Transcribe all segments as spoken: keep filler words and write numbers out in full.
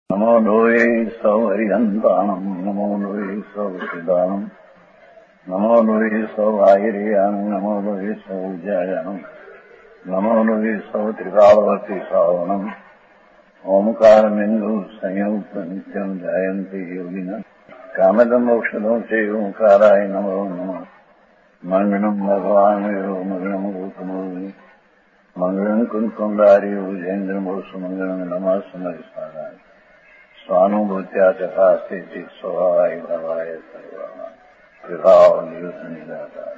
नमो लोये सौहरिहन्ताणम् नमो लोये सौहृदानम् नमो लोये सौभागिर्यानम् नमो लोये सौजायानम् नमो लोये सौत्रिकावती सावनम् ओंकारमिन्दु संयुक्त नित्यम् जायन्ति योगिनः कामदम् मोक्षदम् च ओंकाराय नमो नमः मङ्गलम् भगवान् वीरो मङ्गलम् रूपमोहि मङ्गलम् कुन्कुण्डारि भुजेन्द्रमोसु मङ्गलम् नमः समरिसाराय स्वानुभूत्या तथा स्थिति स्वभावाय भवाय सर्वः विभाव नियुक्त निराकार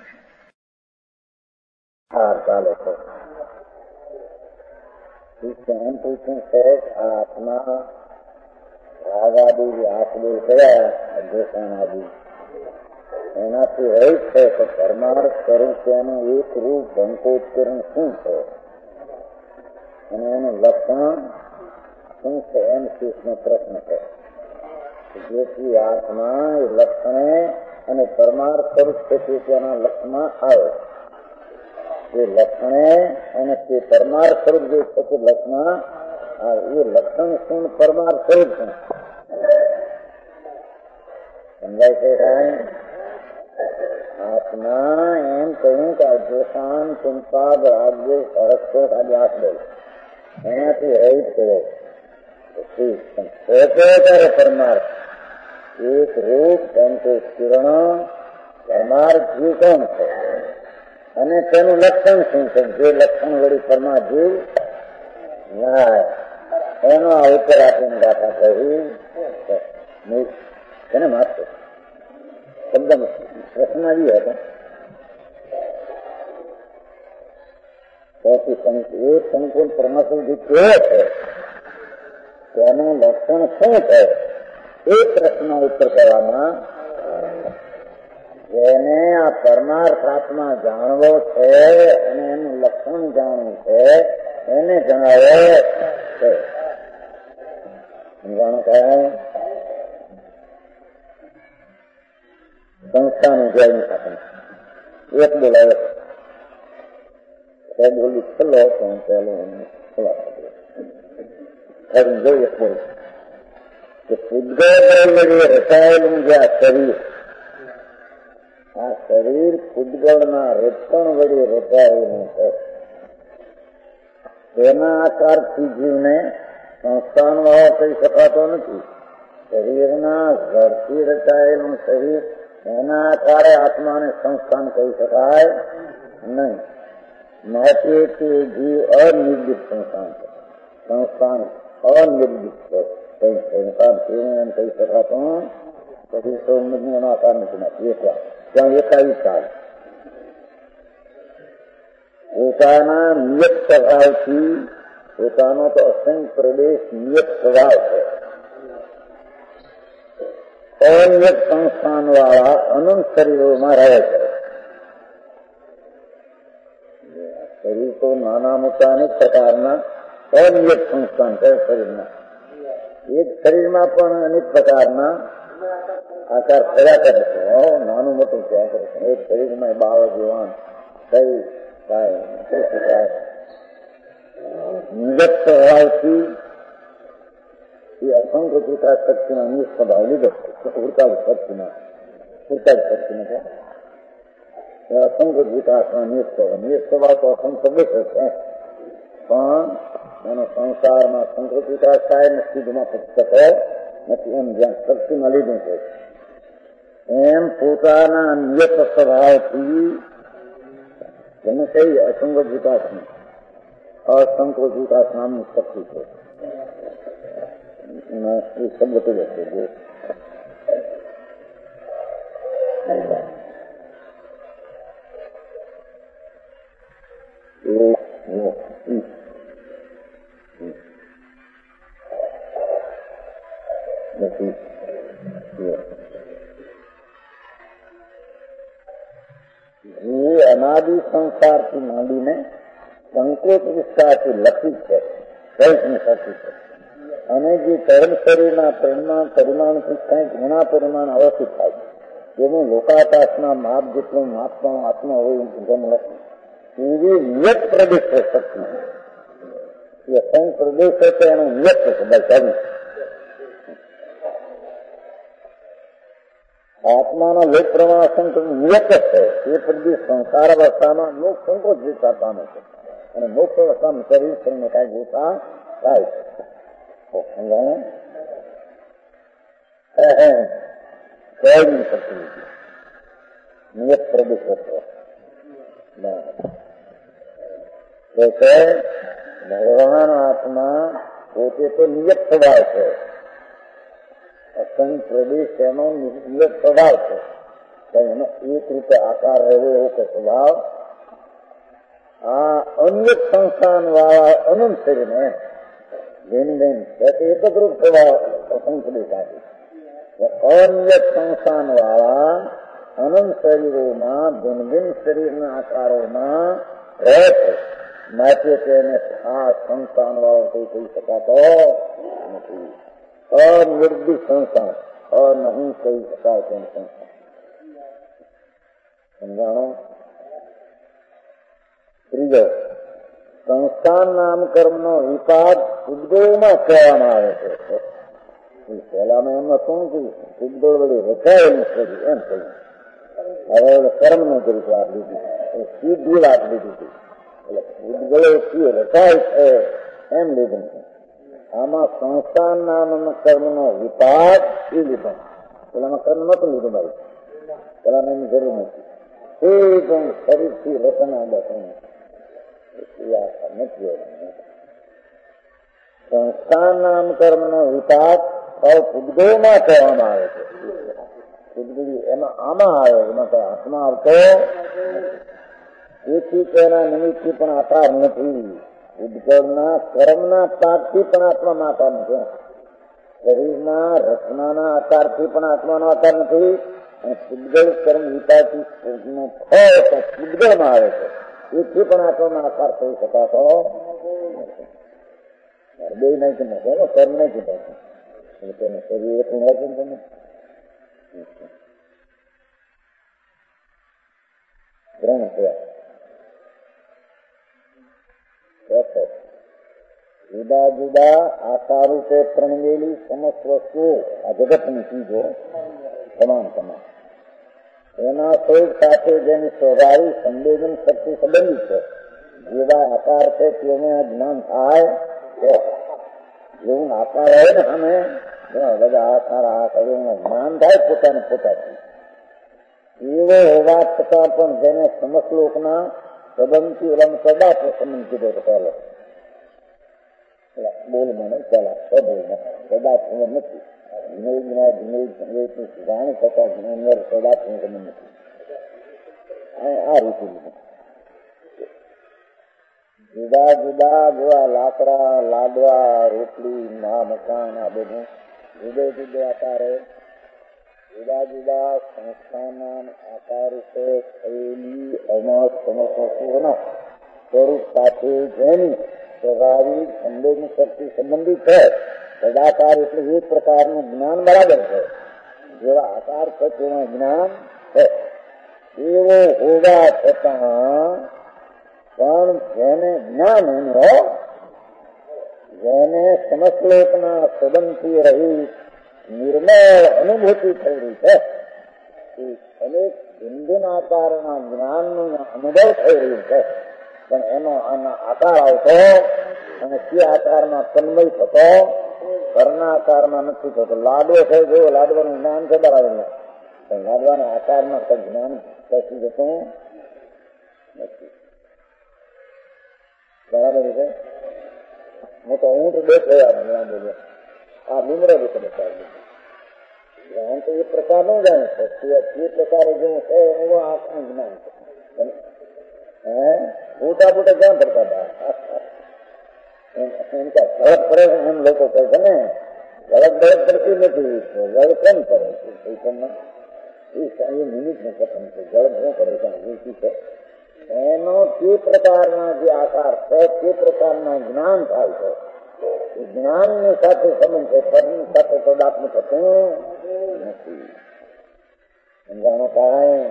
પૂછું છે આત્મા રાગાદી આસબોલ કયા અધ્યક્ષાનાદી એનાથી રહી છે કે પરમાર્થ સ્વરૂપનું એક રૂપ બંકોત્કરણ શું છે અને એનું લક્ષણ શું છે એમ શીશનો પ્રશ્ન છે. જેથી આત્મા એ લક્ષણે અને પરમાર્થ સ્વરૂપ છે તે તેના લક્ષમાં આવે. એ લક્ષણે અને તે પરમાર્થ સ્વરૂપ જે છે તે લક્ષમાં એ લક્ષણ શું પરમાર્થ સ્વરૂપ શું સમજાય છે. કાંઈ આત્મા એમ કહ્યું કે અધ્યક્ષાન ચિંતા રાજ્ય હરસ્કોટ આદિ આસબો એનાથી રહિત થયો ત્યારે પરમાર્થ એક રૂપ પરંતુ કિરણ પરમાર્થ જીવ કોણ છે અને તેનું લક્ષણ શું છે. જે લક્ષણ વળી પરમા જીવ ના એનો આ ઉત્તર આપીને ગાથા કહી એને માત્ર શબ્દ પ્રશ્ન આવ્યો હતો. તેથી એ સંકુલ પરમાત્મા કેવો છે તેનું લક્ષણ શું છે એ પ્રશ્નનો ઉત્તર કરવામાં જેને આ પરમાર્થ આત્મા જાણવો છે અને એનું લક્ષણ જાણવું છે એને જણાવે છે. સમજાણું કહે સંસ્થાનું જયની સાથે એક બોલાવે છે બોલી છેલ્લો પણ પહેલો ખોલા જોઈએ બોલ કે પૂતગળ વડે રચાયેલું જે આ શરીર આ શરીર પૂતગળના રચણ વડે રચાયેલું છે. તેના આકારથી જીવને સંસ્થાન વાળો કહી શકાતો નથી. શરીરના ઘરથી રચાયેલું શરીર એના આકારે આત્માને સંસ્થાન કહી શકાય નહીં. માટે તે જીવ અનિર્દિત સંસ્થાન છે. સંસ્થાન અનિર્દિત છે. કઈ સંસ્થાન એમ કહી શકાતું પછી સૌમ્યનો આકાર નથી નાખી એકલા ત્યાં એકાવી ચાલ પોતાના નિયત સ્વભાવથી પોતાનો તો અસંખ્ય પ્રદેશ નિયત સ્વભાવ છે. અનિયત સંસ્થાન વાળા અનંત શરીરોમાં રહે છે. શરીર તો નાના મોટા અનેક પ્રકારના અનિયત સંસ્થાન છે. શરીરના એક શરીરમાં પણ અનેક પ્રકારના આકાર થયા કરે છે. નાનું મોટું થયા કરે છે. એક શરીરમાં બાળ જવાન થઈ થાય નિયત સ્વભાવથી એ અસંખ્ય ચિત્રા શક્તિના નિજ સ્વભાવ લીધો ઉડતા શક્તિના ઉડતા શક્તિને છે. અસંખ્ય વિકાસના નિજ સ્વભાવ નિજ સ્વભાવ તો અસંખ્ય બેઠો છે પણ એનો સંસારમાં સંકૃત વિકાસ થાય ને સિદ્ધમાં પુસ્તકો નથી. એમ જ્યાં શક્તિમાં લીધું છે એમ પોતાના નિયત સ્વભાવથી એને કઈ અસંગત વિકાસની અસંકોચ વિકાસ નામની શક્તિ છે. એ શબ્દ કયો છે જે જે અનાદિ સંસારથી માંડીને સંકોચ વિસ્તારથી લખી છે કઈકની શક્તિ છે. અને જે ચરણ શરીરના પરિમાણ પરિમાણથી કંઈક ગુણા પરિમાણ અવસ્થિત થાય જેનું લોકાકાશના માપ જેટલું માપમાં આત્મા હોય જેમ લખ્યું એવી નિયત પ્રદેશ છે શક્તિ. એ સંઘ પ્રદેશ છે એનો નિયત છે બધા આત્માના લોક પ્રમાણ સંકોચ નિયત જ છે. એ પછી સંસાર અવસ્થામાં લોક સંકોચ વિસ્તાર પામે છે અને મોક્ષ અવસ્થામાં શરીર શરીરને કાંઈ ગોતા થાય છે. કઈ શકતું નથી. નિયત પ્રદેશ હતો. ભગવાન આત્મા પોતે તો નિયત સ્વભાવ છે. અસંગ પ્રદેશ એનો નિયત સ્વભાવ છે. એનો એક રૂપે આકાર રહેવો એવો કે સ્વભાવ આ અન્ય સંસ્થાન વાળા અનંત શરીરને જેની બેન એક જ રૂપ સ્વભાવ અસંગ પ્રદેશ આપે. અન્ય સંસ્થાન વાળા અનંત શરીરોમાં ભિન્ન ભિન્ન શરીરના આકારોમાં રહે છે. માટે તેને આ સંસ્થાન વાળો કોઈ કહી શકાતો નથી. અનિર્દિ સંસ્થાન અનહી કહી શકાય તેમ સંસ્થાન. સમજાણો? ત્રીજો, સંસ્થાન નામકર્મ નો વિપાક ઉદ્ગોળમાં કહેવામાં આવે છે. પહેલામાં એમાં શું કહ્યું? ઉદ્ગોળ વળી રચાયેલું શરીર એમ કહ્યું. હવે કર્મ નું કર્યું આપ લીધું, સીધી વાત લીધી હતી. એટલે ઉદ્ગળો રચાય છે એમ લીધું. આમાં સંસ્થાન નામ કર્મ નો વિપાક એ લીધો. પેલામાં કર્મ નતું લીધું ભાઈ, પેલામાં એની જરૂર નથી. એ પણ શરીરથી રચના દર્શન નથી. સંસ્થાન નામ કર્મ નો વિપાક ઉદ્ગોળમાં કહેવામાં આવે છે. ઉદ્ગળી એમાં આમાં આવે, એમાં કઈ આત્મા આવતો એથી તેના નિમિત્તથી પણ આકાર નથી. ઉદ્ગળના કર્મના પાકથી પણ આત્માનો આકાર નથી. શરીરના રચનાના આકારથી પણ આત્માનો આકાર નથી. અને ઉદ્ગળ કર્મ વિપાકથી ઉદ્ગળમાં આવે છે એથી પણ આત્માનો આકાર થઈ શકાતો બે નહીં કે કર્મ નહીં કીધા. તેને શરીર એટલું હતું તમે ગ્રહણ થયા. જુદા જુદા આકાર રૂપે પ્રણવેલી સમસ્ત વસ્તુઓ આ જગતની ચીજો સમાન સમાન એના સ્વરૂપ સાથે જેની સ્વાભાવિક સંવેદન શક્તિ સંબંધિત છે. જેવા આકાર છે તેને જ્ઞાન થાય એવું આકાર હોય ને અમે બધા આકાર આકાર જ્ઞાન થાય પોતાને પોતાથી. એવો હોવા છતાં પણ જેને સમશ્લોકના સંબંધથી રમ સદા સંબંધ કીધો હતો પહેલો બોલ મને પેલા સદા સંબંધ નથી. જાણી શકા જ્ઞાન સદા સંબંધ નથી. આ રીતે જુદા જુદા જેવા લાકડા લાડવા રોટલી ના મકાન આ બધું જુદે જુદે આકારે જુદા જુદા સંસ્થાના આકાર રૂપે થયેલી અમત સમસ્યાઓના સ્વરૂપ સાથે જેની સ્વાભાવિક સંવેદન શક્તિ સંબંધિત છે. સદાકાર એટલે એક પ્રકારનું જ્ઞાન બરાબર છે. જેવા આકાર છે તેનું જ્ઞાન છે. એવો હોવા છતાં પણ જેને જ્ઞાન એનો જેને સમશ્લોકના સંબંધથી રહી નિર્મળ અનુભૂતિ થઈ રહી છે. અનેક બિંદુન આકારના જ્ઞાનનું અનુભવ થઈ રહ્યું છે. પણ એનો આના આકાર આવતો અને તે આકારમાં તન્મય થતો ઘરના આકારમાં નથી થતો. લાડવો થઈ ગયો, લાડવાનું જ્ઞાન છે બરાબર, પણ લાડવાના આકારમાં કઈ જ્ઞાન કશું જતું નથી. બરાબર છે. હું તો ઊંટ બેઠો બોલ્યો આ ડુંગરા વિશે બતાવી જ્ઞાન તો એ પ્રકારનું જાણે છે. તે પ્રકારે જેવું છે એવો આખું જ્ઞાન છે. હે મોટા મોટા ક્યાં પડતા હતા એમ ઝડપ પડે એમ લોકો કહે છે ને. ઝડપ ઝડપ પડતી નથી. ઝડપ કેમ પડે એ નિમિત્ત નું કથન છે. ઝડપ શું પડે છે એનો તે પ્રકારના જે આકાર છે તે પ્રકારના જ્ઞાન થાય છે. જ્ઞાનની સાથે સંબંધ છે, પદની સાથે પદાત્મક થતું નથી. સમજાણો કાંઈ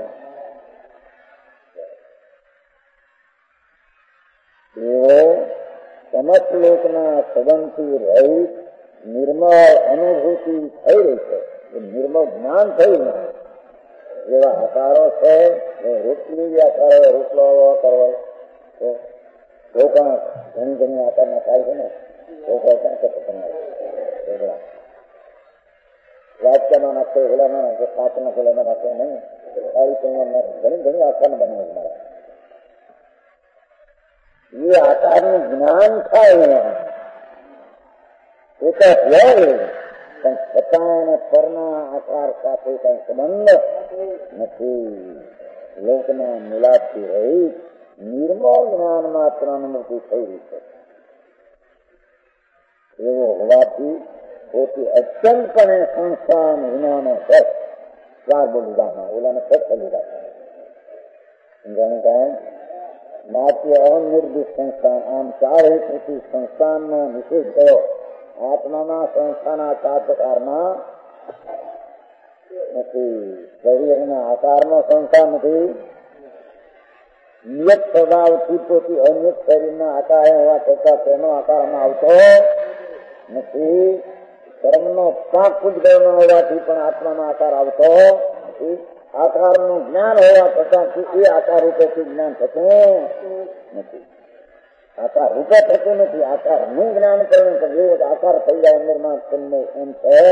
એવો સમસ્ત લોકના સંબંધથી રહિત નિર્મળ અનુભૂતિ થઈ રહી છે. એ નિર્મળ જ્ઞાન થયું જેવા આકારો છે એ રૂપલી આકારો રૂપલો કરવો તો રોકાણ ઘણી ઘણી આકારના થાય છે ને રોકાણ ક્યાં છે પસંદ વાક્યમાં નાખે ઓલામાં નાખે પાંચના પેલામાં નાખે નહીં સારી પણ ઘણી ઘણી આકાર બનાવે મારા એ આકારનું જ્ઞાન થાય એ તો હોય પણ છતાં પરના આકાર સાથે કઈ સંબંધ નથી. લોકના મિલાપથી રહી નિર્મળ જ્ઞાન માત્ર અનુમતિ થઈ રહી છે. એવો હોવાથી પોતે અત્યંતપણે સંસ્થાન વિનાનો છે. ચાર બોલીદામાં ઓલાને ફેર લીધા સમજાણું કાંઈ બાકી અનિર્દિત સંસ્થાન આમ ચાર હેતુથી સંસ્થાનનો નિષેધ થયો. આત્માના સંસ્થાના ચાર પ્રકારના નથી. શરીરના આકારનો સંસ્થાન નથી. નિયત સ્વભાવથી પોતે અનિયત શરીરના આકાર હોવા છતાં તેનો આકારમાં આવતો નથી. કર્મનો પાક પૂજગળનો હોવાથી પણ આત્માનો આકાર આવતો નથી. આકારનું જ્ઞાન હોવા છતાં એ આકાર રૂપેથી જ્ઞાન થતું નથી. આકાર રૂપે થતું નથી. આકાર નું જ્ઞાન કરવું પણ જેવો આકાર થઈ જાય અંદરમાં તમને એમ છે.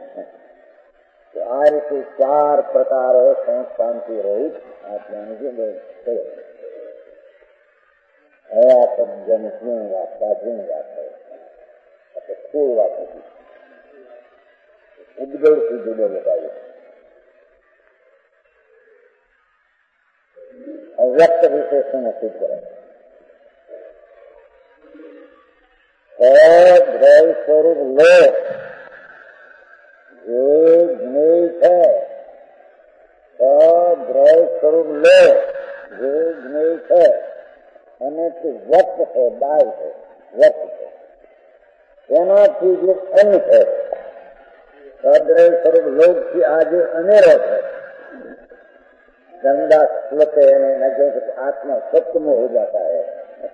આ રીતે ચાર પ્રકારે સંસ્થાનથી રહિત આત્માની જે હવે આ શબ્દની શું વાત સાચી વાત થાય આપણે કોઈ વાત નથી. ઉદગળથી જુદો લગાવ્યો વ્યક્ત વિશેષણ નક્કી કરે. દ્રવ્ય સ્વરૂપ લો જે જ્ઞેય છે દ્રવ્ય સ્વરૂપ લો જે જ્ઞેય છે અને તે વ્યક્ત છે બાય છે વ્યક્ત છે એનાથી જે અન્ન છે દ્રવ્ય સ્વરૂપ લોક થી આજે અનેરો છે. गंगा श्लोक है लगे तो आत्मा सत्य में हो जाता है.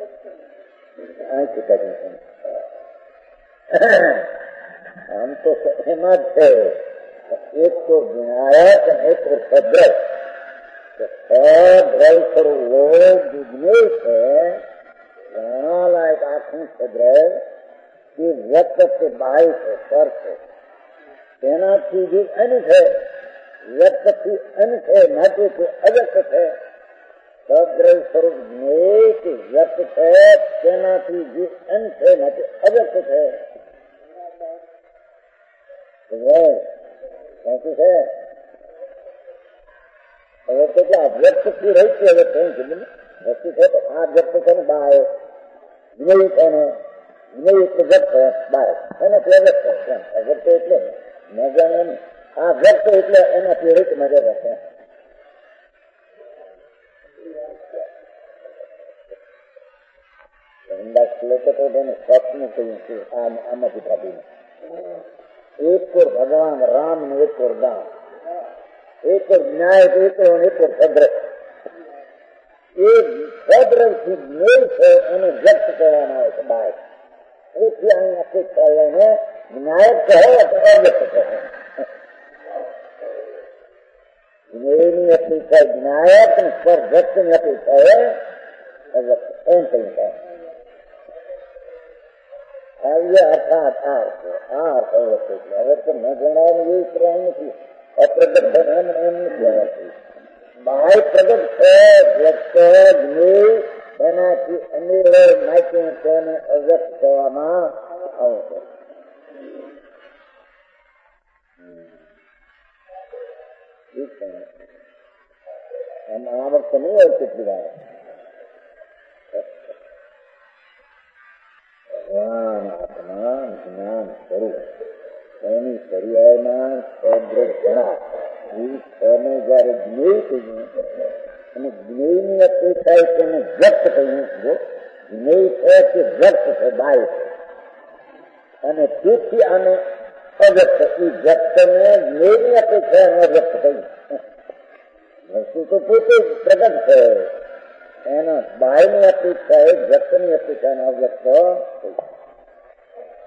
हम तो सहमत है एक तो विनायक एक तो सद्रव सद्रव पर लोग जिज्ञेस है जाना लायक आत्म सद्रव की व्यक्त से बाई से स्पर्श है तेनाथी भी अनित है व्यक्त થી અંત છે માટે તે અવ્યક્ત છે. સદ્રવ્ય સ્વરૂપ જ્ઞેય વ્યક્ત છે તેનાથી જે અંત છે માટે અવ્યક્ત છે. સાચું છે. હવે તો ક્યાં વ્યક્ત થી રહી છે. હવે કઈ કીધું વસ્તુ છે તો આ વ્યક્ત છે ને બાય જ્ઞેય છે ને જ્ઞેય એટલે વ્યક્ત બાય એનાથી અવ્યક્ત અવ્યક્ત એટલે મજા નહીં. આ વ્યક્ત એટલે એનાથી રીત મજા રહેશે. શ્લોકો તો તેને સ્વપ્ન કહ્યું છે. આમાંથી કાઢીને એક કોર ભગવાન રામ ને એક કોર ગામ એક કોર જ્ઞાયક એક કોર એક કોર સદ્રવ. એ સદ્રવ થી જ્ઞેય છે એને વ્યક્ત કરવામાં આવે છે બાય. એથી અહીં અપેક્ષા એને જ્ઞાયક કહે તો અવ્યક્ત કહે. જ્ઞેયની અપેક્ષા જ્ઞાયક પર વ્યક્તની અપેક્ષા એમ કહી થાય. આવ્ય અર્થાત આ અર્થ આ અર્થ અવ્યક્ત એટલે હવે તો ન જણાવવાનું એવું પ્રમાણ નથી. અપ્રગટ ભગવાન એમ નથી કહેવાતું. બાહ્ય પ્રગટ છે વ્યક્ત જ્ઞેય એનાથી અનિર્વય માહિતી તેને અવ્યક્ત કહેવામાં આવે છે. આ વખતે નહીં હોય કેટલી વાર ભગવાન આત્મા જ્ઞાન સ્વરૂપ એની પર્યાયમાં સદ્રવ ગણા એને જયારે જ્ઞેય કહ્યું અને જ્ઞેયની અપેક્ષા તેને વ્યક્ત કહ્યું. જ્ઞેય છે કે વ્યક્ત છે બાય છે અને તેથી આને અવ્યક્ત એ વ્યક્તને જ્ઞેયની અપેક્ષા એને વ્યક્ત કહ્યું. વસ્તુ તો પોતે જ પ્રગટ છે એના બાહ્યની અપેક્ષા એ વ્યક્તની અપેક્ષા અવ્યક્ત.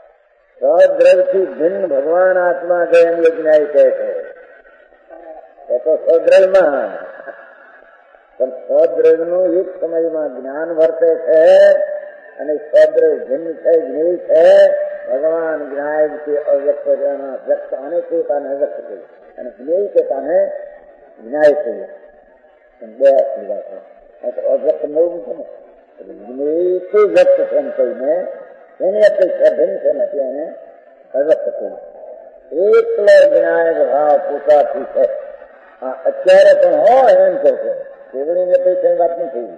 સદ્રવ થી ભિન્ન ભગવાન આત્મા ગયન યજ્ઞાય કહે છે. તો સ્વદ્રવ્યમાં પણ સ્વદ્રવ્યનું એક સમયમાં જ્ઞાન વર્તે છે અને સ્વદ્રવ્ય જન્મ છે જ્ઞેય છે ભગવાન જ્ઞાય કે અવ્યક્ત વ્યક્ત આને પોતાને અવ્યક્ત કહ્યું અને જ્ઞેય કે તાને જ્ઞાય કહ્યું બે વાત છે અવ્યક્ત નવું છે ને જ્ઞેય કે વ્યક્ત એમ કહીને એની અપેક્ષા ભિન્ન છે નથી એને અવ્યક્ત કહ્યું એકલો જ્ઞાયક ભાવ પોતાથી છે અત્યારે પણ હોય એમ કે છે કેવડીની અપેક્ષા વાત નથી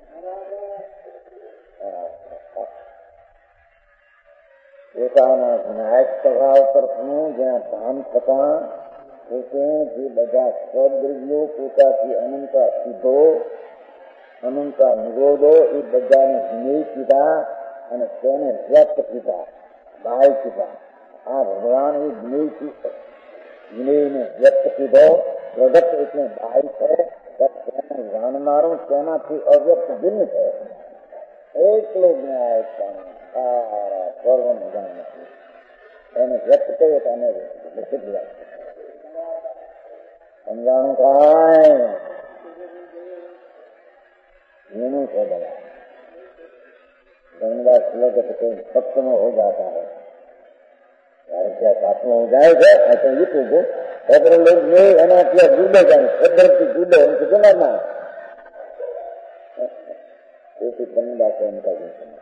પોતાના જ્ઞાયક સ્વભાવ તરફનું જ્યાં ભાન થતા પોતે જે બધા સ્વદ્રવ્યો પોતાથી અનંતા સીધો અનંતા નિરોધો એ બધાને જ્ઞેય કીધા અને તેને વ્યક્ત કીધા બાહ્ય કીધા આ ભગવાન એ જ્ઞેયથી જ્ઞેયને વ્યક્ત કીધો પ્રગટ એટલે બાહ્ય છે તેને જાણનારું તેનાથી અવ્યક્ત ભિન્ન છે એકલો જ્ઞાય સારા સર્વને જાણ નથી એને વ્યક્ત કરીએ તો અમે લખી દીધા સમજાણું કાંઈ એનું છે બધા धनबाद श्लोक सप्त में हो जाता है क्या सात में हो जाएगा ऐसा ये तो अगर लोग ये है ना क्या जूडे जाए सदर की जूडे उनको जमाना एक धनबाद से उनका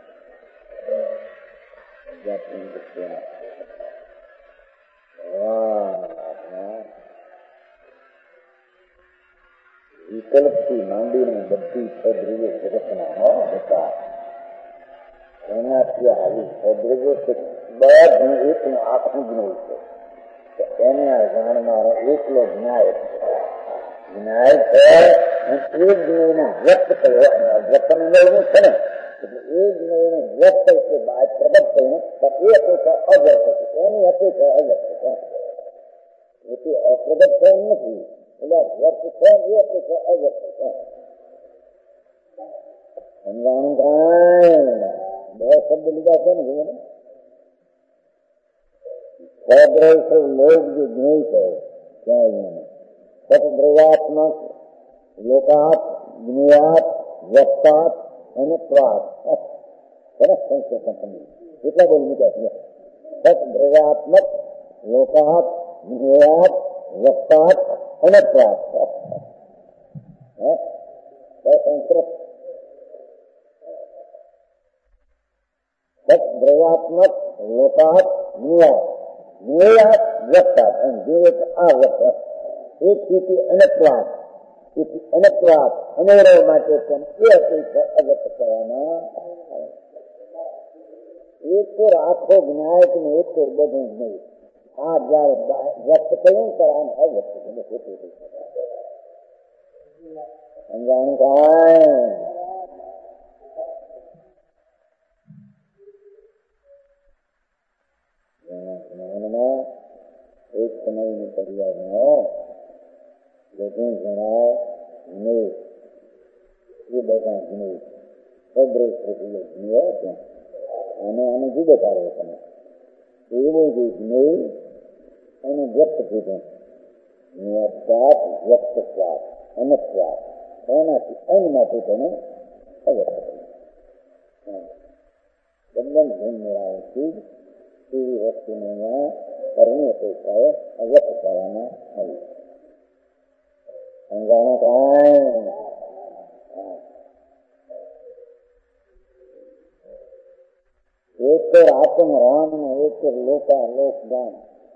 विकल्प की मांडी में बत्ती सदृव्य जगतना होता એનાથી આવી સદ્રવ્યો બધું એકનું આખું જ્ઞેય છે એને આ જાણનારો એકલો જ્ઞાયક જ્ઞાયક છે એ જ્ઞેયને વ્યક્ત કર્યો વ્યક્તને મેળવું છે ને એટલે એ જ્ઞેયને વ્યક્ત એટલે બાદ પ્રગટ થઈને એ અપેક્ષા અવ્યક્ત છે એની અપેક્ષા અવ્યક્ત છે એટલે અપ્રગટ છે એમ નથી એટલે વ્યક્ત છે એ અપેક્ષા અવ્યક્ત છે સમજાણું કાંઈ બે શબ્દ લીધા છે ને જોયું સદ્રવ્ય લોક જે જ્ઞેય છે ત્યાં સતદ્રવ્યાત્મક લોકાત જ્ઞેયાત વ્યક્તાત અને ત્વાત કેટલા બોલ મૂક્યા છે સતદ્રવ્યાત્મક લોકાત જ્ઞેયાત વ્યક્તાત અને ત્વાત સંસ્કૃત દ્રવ્યાત્મક લોકાત જ્ઞેયાત જ્ઞેયાત વ્યક્તાત જીવે આ વ્યક્ત એક સ્થિતિ અનત્વાત અનત્વાત અનેરો માટે પણ એ અપેક્ષા અવ્યક્ત કરવામાં એક તો આખો જ્ઞાયક ને એક તો બધું નહીં આ જયારે વ્યક્ત કર્યું ત્યારે અવ્યક્ત સમજાણું કાંઈ જ્ઞાનમાં એક સમયની પરિવારમાં બધું જણાય જ્ઞેય એ બધા જ્ઞેય સદ્રવ્ય જ્ઞેય અને આને જુદો પાડવો તમે એવો જે જ્ઞેય એને વ્યક્ત કીધું જ્ઞાત વ્યક્ત સ્વાદ અનસ્વાદ એનાથી અન્યમાંથી તેને અવ્યક્ત કર્યું બંધન ધન મેળવવાથી એવી વસ્તુને અહીંયા કરની અપેક્ષાએ અવ્યક્ત કરવામાં આવી સમજાણો કાંઈ એક આત્મ રામ ને એક લોકા લોક ગામ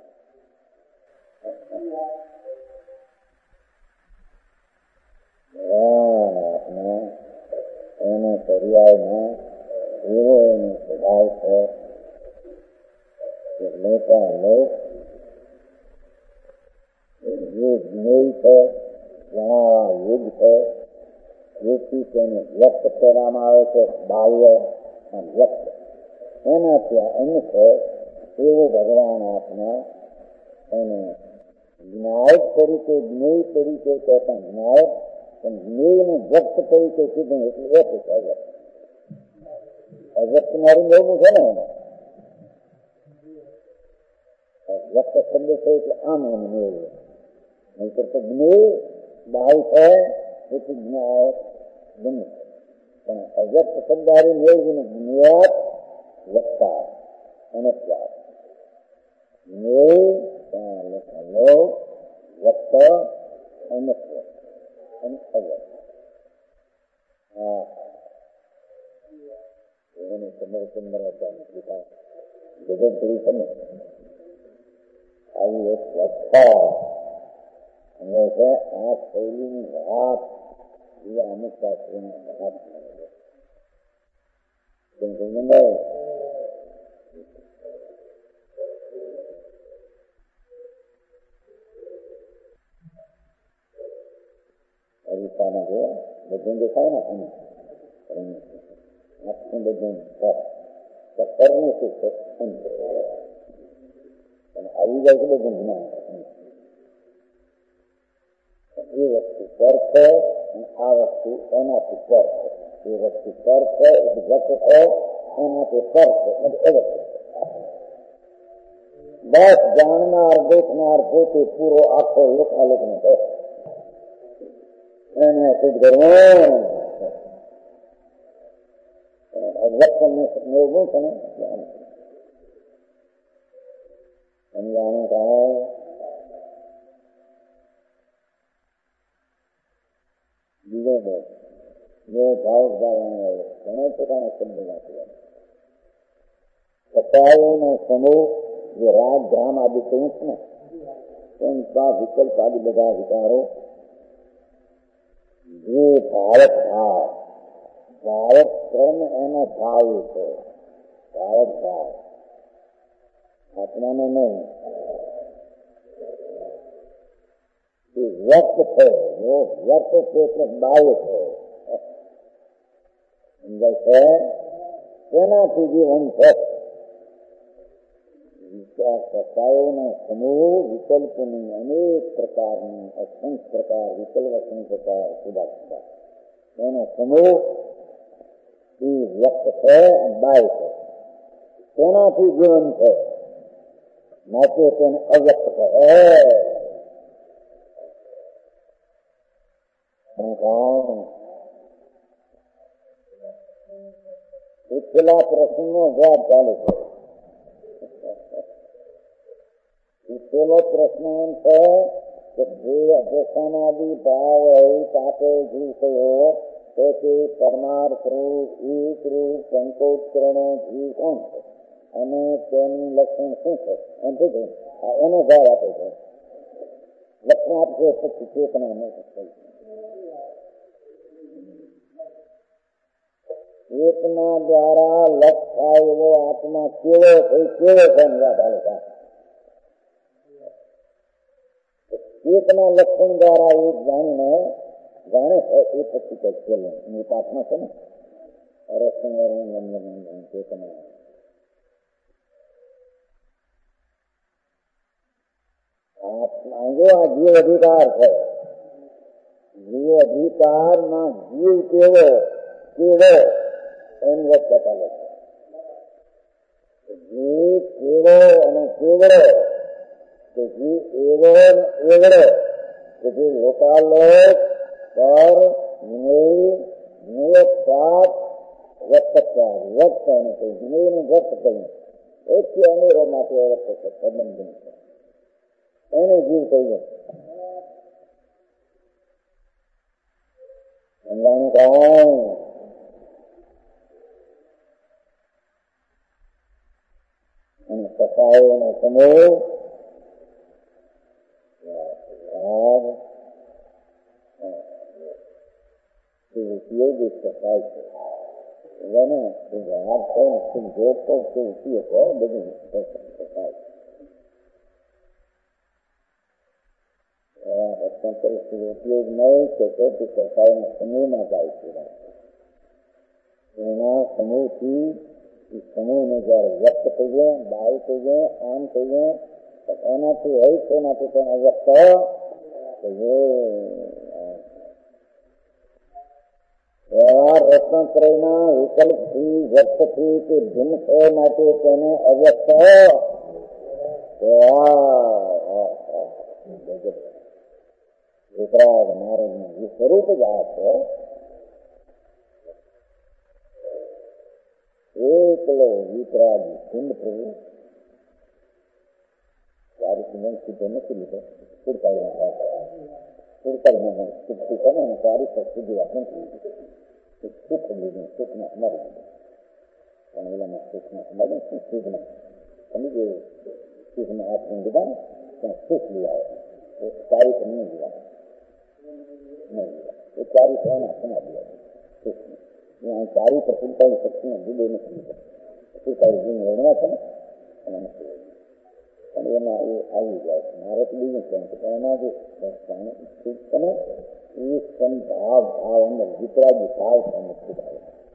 એને પર્યાયમાં એવો એનો સ્વભાવ છે લોકા લોક જે જ્ઞેય છે જણાવવા યુગ છે જેથી તેને વ્યક્ત કરવામાં આવે છે બાહ્ય અને વ્યક્ત એનાથી અન્ય છે એવો ભગવાન આત્મા એને જ્ઞાયક તરીકે જ્ઞેય તરીકે કહેતા જ્ઞાયક પણ જ્ઞેયને વ્યક્ત તરીકે કીધું એટલે એ છે અવ્યક્ત અવ્યક્ત મારું એવું છે ને વ્યક્ત શબ્દ છે એટલે આમ એને મેળવે नहीं तो ज्ञेय बाह्य है એટલે જ્ઞાય બને. પણ અવ્યક્ત શબ્દારી મેળવીને જ્ઞાત વક્તા અનસ્વાર જ્ઞેય લખેલો વ્યક્ત અનસ્વાર અને અવ્યક્ત. હા એને ચંદ્રચંદ્રાચાર્ય કીધા જગત છે ને આવી એક વ્યાખ્યા અને છે આ શૈલીની વાત એ અમુક શાસ્ત્રોની વાત મને અરીસામાં જો બધું દેખાય ને આખું બધું કર્મ શું છે અને આવી જાય છે બધું જ્ઞાન. એ વસ્તુ પર છે અને આ વસ્તુ એનાથી પર છે. એ વસ્તુ પર છે એટલે જત છે એનાથી પર છે એટલે બસ જાણનાર દેખનાર પોતે પૂરો આખો લોકાલોક નો છે એને સિદ્ધ કરવું. વ્યક્ત મેળવું છે ને સમજાણું થાય. બીજો બોલ જો ભાવ ભાવનો ઘણો પોતાના શબ્દ વાંચવા સફાઈનો સમૂહ જે રાગ ગ્રામ આદિ કહ્યું છે ને એમ વિકલ્પ આદિ બધા વિચારો જે ભારત ભાવ ભારત કર્મ એનો ભાવ છે. ભારત ભાવ આત્માનો નહીં. એ વ્યક્ત છે જો વ્યક્ત છે એટલે બાહ્ય છે સમજાય છે તેનાથી જીવન છે. સફાઈનો સમૂહ વિકલ્પની અનેક પ્રકારની અસંખ્ય પ્રકાર વિકલ્પ અસંખ્ય પ્રકાર સુધા સુધા એનો સમૂહ એ વ્યક્ત છે અને બાહ્ય છે તેનાથી જીવન છે. માટે તેને અવ્યક્ત કહે. પેલા પ્રશ્નનો જવાબ ચાલે છે. પેલો પ્રશ્ન એમ છે કે જે અભ્યસનાદિ ભાવ પાપે જીવ થયો તો તે પરમાર્થ રૂપ એક રૂપ સંકોચકરણો જીવ કોણ છે અને તેનું લક્ષણ શું છે એમ પૂછે. એનો જવાબ આપે છે. લક્ષણ આપશે પછી ચેતના ન ચેતના દ્વારા લક્ષ થાય એવો આત્મા કેવો થઈ કેવો છે ચેતના લક્ષણ દ્વારા એ જાણીને જાણે છે એ પછી કઈ ચેતન એની પાઠમાં છે ને રસણ ચેતના આત્મા જો આ જીવ અધિકાર છે. જીવ અધિકાર માં જીવ કેવો કેવો એની વાત ચાલે છે. જીવ કેવો અને કેવડો કે જીવ એવો ને એવડો કે જે લોકાલોક પર જ્ઞેય પાપ વ્યક્ત વ્યક્ત અને જ્ઞેયને વ્યક્ત કર્યું એથી અનેરો માટે વ્યક્ત છે સંબંધન છે એને જીવ કહ્યું. સમજાણું કહું અને સફાઈનો સમૂહ ઉપયોગી સફાઈ છે. એને હાથ હોય ખૂબ જોડતો ખૂબ ઉપયોગ હોય બધું સફાઈ ઉપયોગ નહીં કે તેથી સફાઈના સમૂહમાં જાય છે. એના સમૂહથી સમૂહને જયારે વ્યક્ત કહીએ બાય કહીએ આમ કહીએ એનાથી હોય છે એનાથી તેને વ્યક્ત કહીએ. વ્યવહાર રત્નત્રયના વિકલ્પથી વ્યક્તથી તે ભિન્ન છે માટે તેને અવ્યક્ત વિતરાગ નારદનું એ સ્વરૂપ જ આ છે. એકલો વિતરાગી સિંધ પ્રભુ સારી સિંધન સીધો નથી લીધો. સુડતાલીમાં સુડતાલીમાં સુખી કરે ને સારી સુધી વાત નથી લીધી. સુખ લીધું, સુખને અમારી લીધું. પણ એલામાં સુખને અમારી સુખને સમજે સુખને હાથને લીધા ને ત્યાં સુખ લઈ આવે. એ સારી તો નહીં લીધા નહીં લીધા એ ચારી થવાના સમા લીધા સુખને. ચારી પર સુડતાલી શક્તિને જુદો નથી લીધો. સુડતાલી જીને રણવા છે ને એના નથી પણ એમાં એ આવી જાય છે. મારે તો બીજું કેમ છે પણ એમાં જે અને એ સંભાવ ભાવ અંદર વિતરાગી ભાવ સામે સુધારે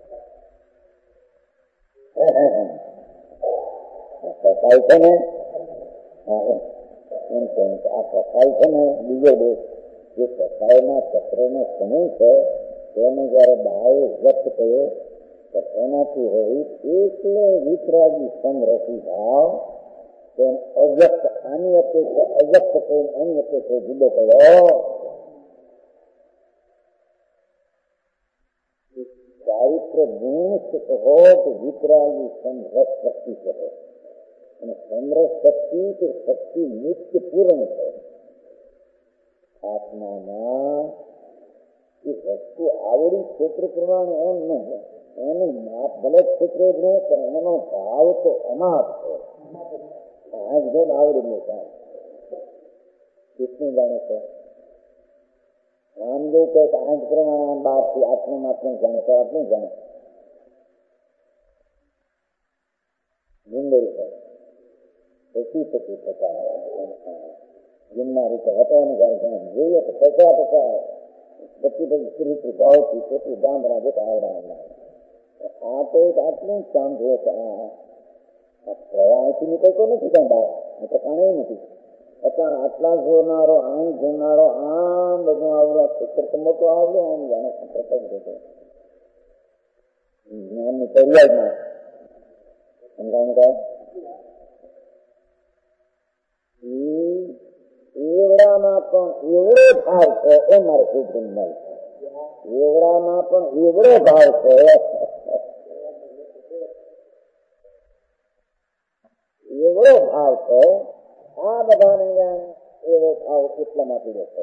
કસાય છે ને એમ કેમ કે આ કસાય છે ને બીજો દેશ જે કસાયના ચક્રનો સમૂહ છે તેને જયારે ભાવ વ્યક્ત થયો તો એનાથી રહિત એકલો વિતરાગી સમરસી ભાવ તેને અવ્યક્ત આની અપેક્ષા અવ્યક્ત થઈને એની અપેક્ષા જુદો કર્યો. ચારિત્ર ગુણ હો તો વિતરાગી સમરસ શક્તિ છે અને સમરસ શક્તિ કે શક્તિ નિત્ય પૂર્ણ છે. આત્મામાં એ વસ્તુ આવડી ક્ષેત્ર પ્રમાણે એમ નહીં એનું માપ ભલે ક્ષેત્ર જ નહીં પણ એનો ભાવ તો અમાપ છે. આજ જેમ આવડી નહીં કાંઈ કેટલું જાણે છે. આમ જો કે આજ પ્રમાણે આમ બહારથી આત્મા માત્ર જાણે તો આટલું જાણે જિંદગી છે પછી પછી થતા જીમના રીતે હટાવવાની ગાડી જોઈએ તો ટકા ટકા પછી પછી સ્ત્રી ભાવથી કેટલી ગામડા જતા આવડા આ તો આટલું જ કામ જોઈએ કે આ પ્રવાહથી નીકળતો નથી કાંઈ બહાર તો કાંઈ નથી. અત્યારે આટલા જોનારો આમ જોનારો આમ બધું આવડ્યા ક્ષેત્ર તો મોટો આવડે આમ જાણે જ્ઞાનની તૈયાર ના સમજાવું કાંઈ એવડામાં પણ એવડો ભાવ છે એ મારે પૂછવું મળે. એવડામાં પણ એવડો ભાવ છે એવડો ભાવ છે આ બધાને જાણે એવો ભાવ એટલામાંથી રહેશે.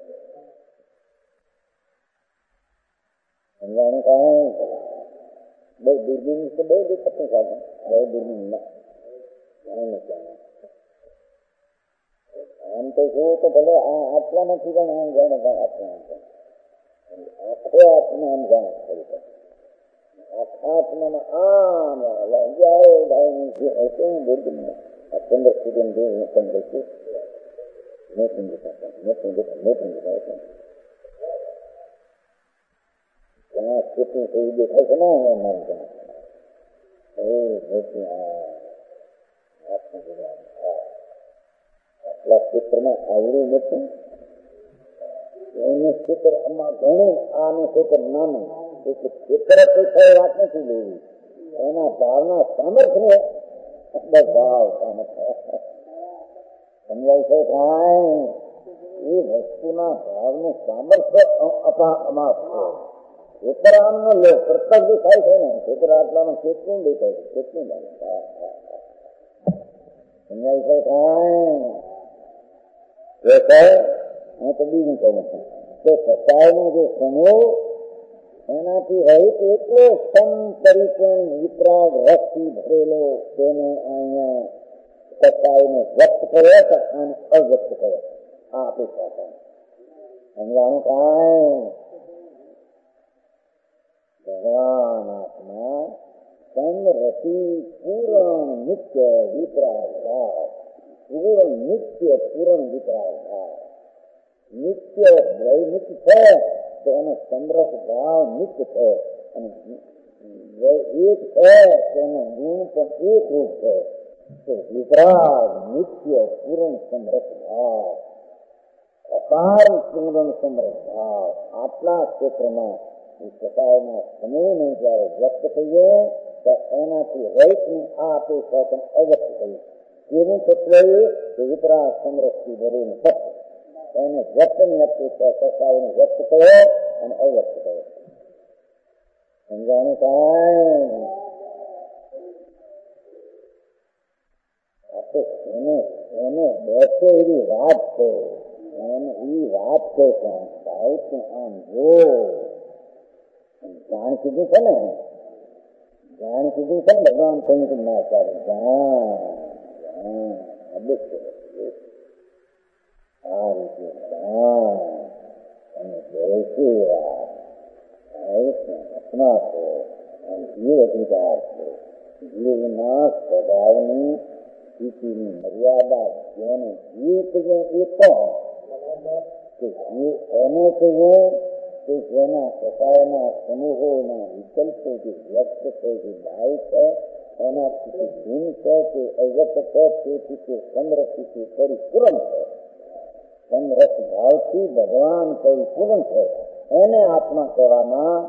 સમજાણું કાંઈ બહુ દૂરબીન તો બહુ દેખત નહીં કાઢે બહુ દૂરબીન ના આમ તો જોવું તો ભલે આ આટલા નથી જાણે આમ જાણે આટલા આખો આત્મા આમ જાણે આખા આત્મામાં આમ જાય જે હશે દૂરબીન આ ચંદ્ર સુધી જોયું ચંદ્ર છે મેં સમજતા મેં સમજતા મેં સમજતા ત્યાં કેટલું થયું દેખાય છે ને મારું ત્યાં આટલા ક્ષેત્રમાં આવડું નથી એનું ક્ષેત્ર આમાં ઘણું આનું ક્ષેત્ર નાનું એટલે ક્ષેત્ર કઈ વાત નથી લેવી એના ભાવના સામર્થ્ય બસ ભાવ સામર્થ્ય સમજાય છે કાંઈ એ વસ્તુના ભાવનું સામર્થ્ય અમાપ છે. ક્ષેત્ર આમ લે પ્રત્યક્ષ દેખાય છે ને ક્ષેત્ર આટલામાં કેટલું દેખાય છે કેટલું સમજાય છે કાંઈ હું તો બીજું કહું છું કે સત્તાનો જે સમૂહ એનાથી રહિત એટલો સમ પરિપૂર્ણ વિતરાગ રસથી ભરેલો તેને અહીંયા સત્તાને વ્યક્ત કર્યો છે અને અવ્યક્ત કર્યો આ અપેક્ષા છે. સમજાણું કાંઈ ભગવાન આત્મા સમરસી પૂરણ નિત્ય વિતરાગ ભાવ પૂર્ણ નિત્ય પૂર્ણ વિતરાગ ભાવ નિત્ય નિત્ય છે તો એનો સમરસ ભાવ નિત્ય છે અને એક છે તેનો ગુણ પણ એક રૂપ છે તો વિતરાગ નિત્ય પૂર્ણ સમરસ ભાવ અપાર પૂર્ણ સમરસ ભાવ આટલા ક્ષેત્રમાં સતાના સમૂહને જયારે વ્યક્ત થઈએ તો એનાથી રહીતની આ અપેક્ષા પણ અવ્યક્ત થયું. કેવું તત્વ એ વિતરાગ સમરસથી ભરેલું સત્ય એને વ્યક્તની અપેક્ષા એને વ્યક્ત કર્યો અને અવ્યક્ત કર્યો. સમજાણું કાંઈ એને એને બેસે એવી વાત છે. એને એ વાત છે કે ભાઈ તું આમ જો જાણ કીધું છે ને, જાણ કીધું છે ને ભગવાન કહ્યું ના ચાલે જાણ આ રીતે જાણ અને બેસી વાત ઘટના છે અને જીવ અધિકાર છે. જીવના સ્વભાવની સ્થિતિની મર્યાદા જેને જીવ કહીએ એ કોણ કે જીવ એને કહીએ કે જેના પ્રકારના સમૂહોના વિકલ્પો જે વ્યક્ત છે જે ભાવ છે એનાથી ભીન છે કે અવ્યક્ત છે તેથી તે સમરસથી પરિપૂર્ણ છે. સમરસ ભાવથી ભગવાન પરિપૂર્ણ છે એને આત્મા કહેવામાં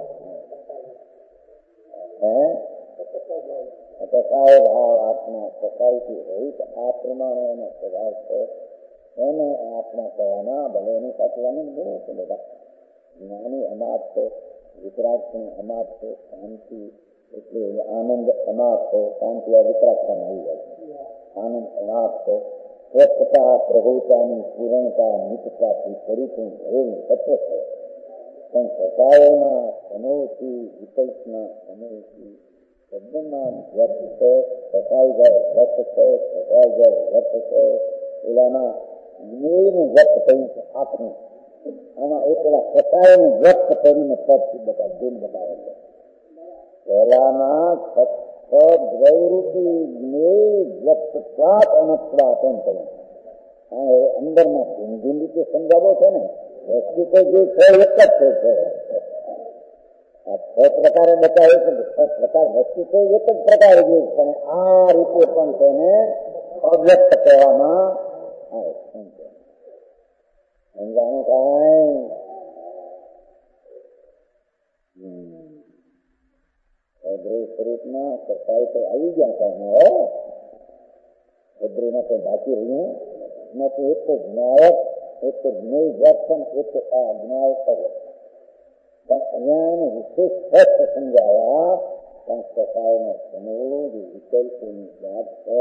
સકાય ભાવ આત્મા સકાયથી રહિત આ પ્રમાણે એનો સ્વભાવ છે એને આત્મા કહેવામાં ભલે એની સાથે આનંદ બહુ છે બધા જ્ઞાની અમાપ છે વિતરાગની અમાપ છે શાંતિ એટલે આનંદ અમાપ છે શાંતિ આ વિતરાગતા મળી જાય આનંદ અમાપ છે સ્વચ્છતા પ્રભુતાની પૂર્ણતા નિત્યતાથી પરિપૂર્ણ ભરેલું તત્વ છે પણ સકાયોના સમૂહથી વિકલ્પના સમૂહથી શબ્દમાં વ્યક્ત છે સકાઈ જાય વ્યક્ત છે સકાઈ જાય વ્યક્ત છે પેલાના મેળનું વ્યક્ત કર્યું છે આપણું આમાં એ પેલા સકાયને વ્યક્ત કરીને પદથી બતાવે દિલ બતાવે છે. પહેલાના દ્વૈરૂપી જ્ઞેય વ્યક્તત્વાત અનત્વાત એમ કહ્યું. હા એ અંદરમાં ભિન્ન રીતે સમજાવો છે ને વસ્તુ તો જે છે એક જ છે. આ છ પ્રકારે બતાવે છે છ પ્રકાર વસ્તુ તો એક જ પ્રકારે જે પણ આ રીતે પણ તેને અવ્યક્ત કહેવામાં આવે છે. સમજાણું કાંઈ અદ્રય સ્વરૂપમાં સફાઈ તો આવી ગયા કાંઈ હો અદ્રયમાં કોઈ બાકી રહ્યું નથી. એક તો જ્ઞાયક એક તો જ્ઞેય દર્શન એક તો આ જ્ઞાયક અવ્યક્ત પણ અહીંયા એને વિશેષ સ્પષ્ટ સમજાવ્યા પણ સફાઈનો સમૂહ જે વિકલ્પોની વાત છે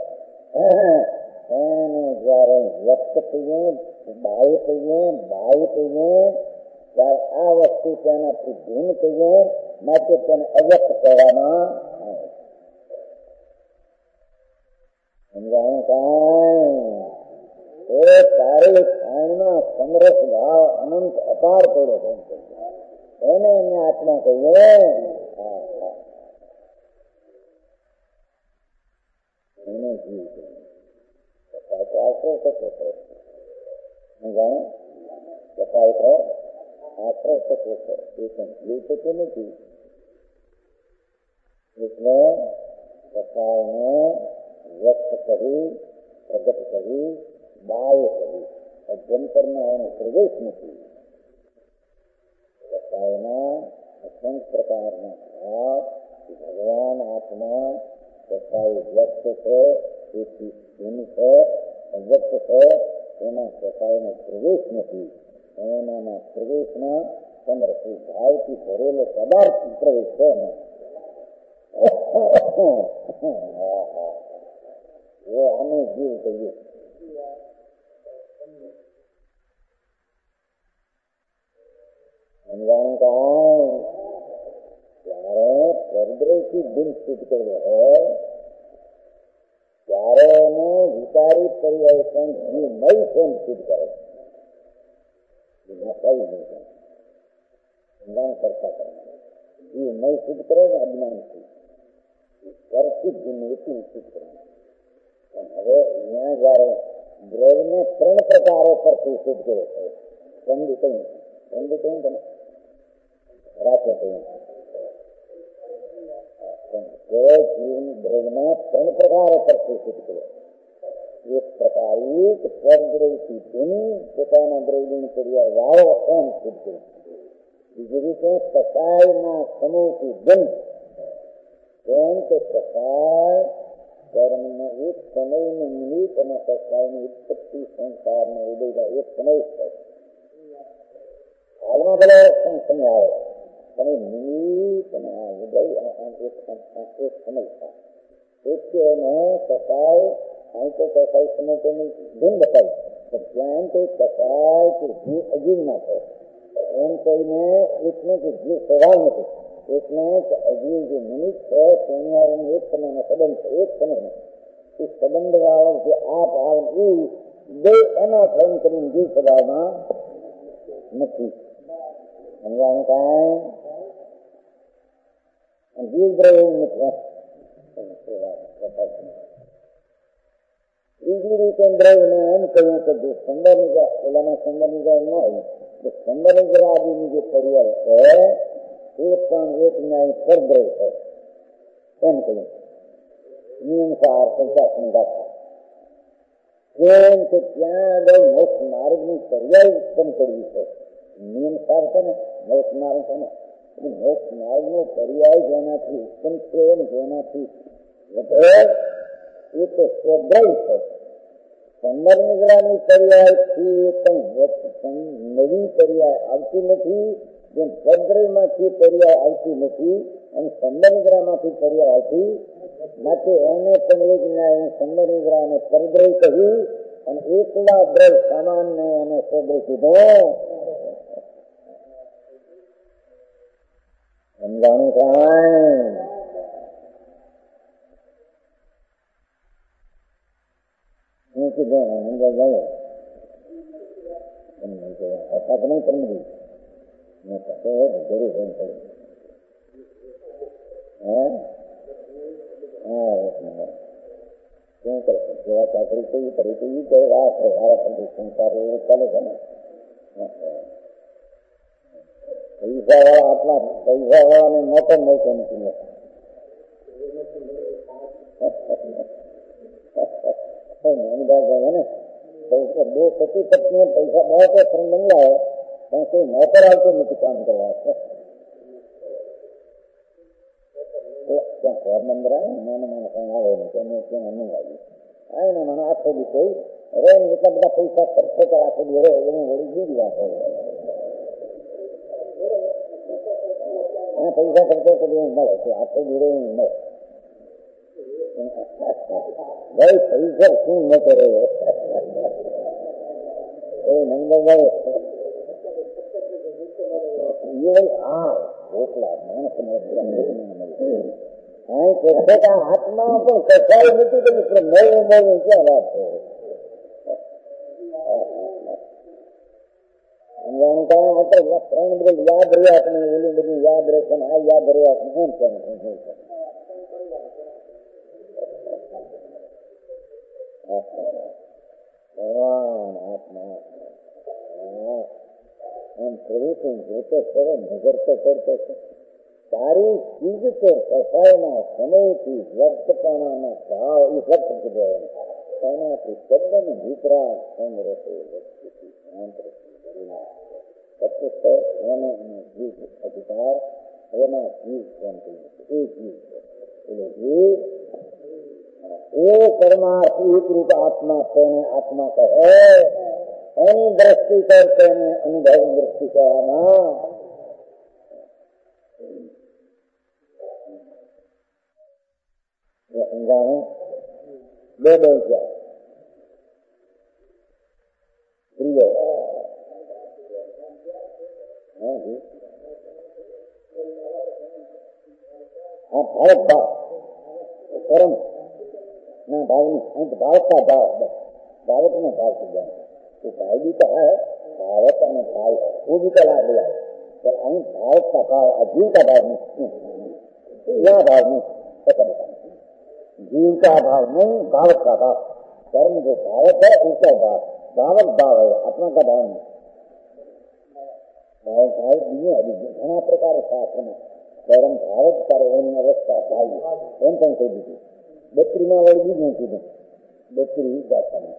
એને જયારે વ્યક્ત કહીએ બાહ્ય કહીએ બાહ્ય કહીએ ત્યારે આ વસ્તુ તેનાથી ભિન્ન કહીએ માટે તેને અવ્યક્ત કહેવામાં આવે. સમજાણું કાંઈ એ તારે ખાણમાં સમરસ ભાવ અનંત અપાર પડ્યો તેમ એને એમને આત્મા કહીએ. એને જીવ આશ્રય થતો છે જાણે બતાવે તો આશ્રય થતો છે એ પણ જીવ થતું નથી. એટલે સકાયને વ્યક્ત કરી પ્રગટ કરી બાહ્ય કરી અભ્યંતરમાં એનો પ્રવેશ નથી. સકાયના અસંખ્ય પ્રકારના ભાવ ભગવાન આત્મા સકાય વ્યક્ત છે તેથી ભિન્ન છે અવ્યક્ત છે એના સકાયનો પ્રવેશ નથી. એનામાં પ્રવેશમાં સમરસી ભાવથી ભરેલો પદાર્થ પ્રવેશ છે ને એ આને જીવ કહીએ. સમજાણું કાંઈ ત્યારે પરદ્રયથી દિલ સ્થિત કર્યો હોય ત્યારે એને વિચારી પરિવર્તન જીવ નવી ફોન સ્થિત કરે જ્ઞાન કરતા કરનાર જીવ નવી સિદ્ધ કરે ને અજ્ઞાનથી કરતી એટલું સિદ્ધ કરે. હવે અહીંયા જયારે દ્રવ્યને ત્રણ પ્રકારો પરથી સિદ્ધ કરે છે. ચંદુ કહ્યું ચંદુ કહ્યું તમે રાતે કહ્યું દ્રવ્યના ત્રણ પ્રકારો પરથી સિદ્ધ કરે. એક પ્રકાર એક પરદ્રવ્યથી ભિન્ન પોતાના દ્રવ્યની ક્રિયા વાવો એમ સિદ્ધ કરે. બીજી રીતે સકાયના સમૂહથી ભિન્ન એમ કે સકાય कर्म में एक समय में निमित्त અને સત્તાની ઉત્પત્તિ સંસારના ઉદયના એક સમય છે. હાલમાં ભલે સમય આવે પણ એ નિમિત્ત અને આ ઉદય એક સમય છે. એને કસાય અહીં તો કસાય સમય તેની ગુણ બતાવી પણ ત્યાં એમ કઈ કસાય કે જીવ અજીવ ના થાય એમ કહીને એટલે કે જીવ સ્વભાવ નથી એટલે અજીવ જે નિમિત્ત છે તેની એક સમયનો સંબંધ છે. એક સમય એ સંબંધ વાળો જે આ ભાવ એ બે એના ફોન કરીને જીવ સ્વભાવમાં નથી સમજાવું કાંઈ જીવ દ્રવ્ય એવું નથી. બીજી રીતે દ્રવ્યને એમ કહ્યું કે જે સંબંધ પેલાના સંબંધ ન હોય તો સંબંધ આદિની જે પર્યાય છે એ પણ એક ન્યાય પરદ્રવ્ય છે એમ કહ્યું. નિયમસાર પંચાસની ગાથા જેમ કે ત્યાં આગળ મોક્ષ માર્ગની પર્યાય ઉત્પન્ન કરવી છે. નિયમસાર છે ને મોક્ષ માર્ગ છે ને મોક્ષ માર્ગનો પર્યાય જેનાથી ઉત્પન્ન થયો ને જેનાથી વધે એ તો સ્વદ્રવ્ય છે. સંબર નિદ્રાની પર્યાયથી પણ નવી પર્યાય આવતી નથી જેમ સ્વદ્રવ્યમાંથી પર્યાય આવતી નથી અને સંબર નિદ્રામાંથી પર્યાય આવતી માટે એને પણ એક ન્યાય સંબર નિદ્રા અને પરદ્રવ્ય કહ્યું અને એકલા દ્રવ્ય સામાન્ય અને સ્વદ્રવ્ય કીધો. સમજાણું કાંઈ હું કીધું અંદર ગયો અર્થાત નહીં સમજી મેં કશો જરૂર એમ કહ્યું હે હા એક નંબર શું કરશે જેવા ચાકરી કઈ કરી તો એ કહે આ છે મારા પણ સંસાર એવું ચાલે છે ને પૈસા વાળા આટલા પૈસા વાળાને મોટો મોટો નથી ને બે પતિ પત્ની પૈસા બહુ તો સંબંધ આવે પણ કોઈ નોકર આવતો નથી કામ કરવા ત્યાં ઘર નંબર આવે ને મને મને કઈ આવે ને તેને ત્યાં નહીં આવ્યું આ એના મને આખો દી કોઈ રે ને એટલા બધા પૈસા ખર્ચો કર આખો દી રે એને વળી બીજી વાત હોય પૈસા ખર્ચો કરી મળે છે આખો દી રે મળે ભાઈ પૈસા શું ન કરે એ નંદભાઈ હા રોકલા માણસ હાથમાં પણ કસાય નથી કે મળવું મળવું ક્યાં વાત છે. ત્રણ બધું યાદ રહ્યા છે ઓલું બધું યાદ રહેશે ને આ યાદ રહ્યા છે એમ કેમ ભગવાન આત્મા એમ પ્રભુ જોતો ખરો નજર તો કરતો છે તારી ચીજ તો કસાયના સમયથી વ્યક્તપણાના ભાવ એ વ્યક્ત કીધો એનાથી શબ્દને વિતરાગ સંગ્રહ એને જીવ અધિકાર એના જીવ કેમ એ જીવ એટલે જીવ એ પરમાર્થ એક રૂપ આત્મા તેને આત્મા કહે એની દ્રષ્ટિ કર તેને અનુભવ દ્રષ્ટિ કહેવામાં સમજાણું. બે બે ગયા પ્રિય હા ભારત ભાવ પરમ ના भावनी अंत भाव का भाव भारत में भाव से जाए तो भाई भी कहा है भारत में भाव वो भी कला दिया है पर अं भारत का भाव जीव का भाव नहीं यह भाव नहीं जीव का भाव नहीं भारत का भाव कर्म जो भारत है उसका भाव भारत भाव है अपना का भाव नहीं भाव भाव दिए अभी घना प्रकार शास्त्र में कर्म भारत करे एनी अवस्था भाई एम पण कही दीधी બકરીમાં વળગી જ નથી બકરી જાતમાં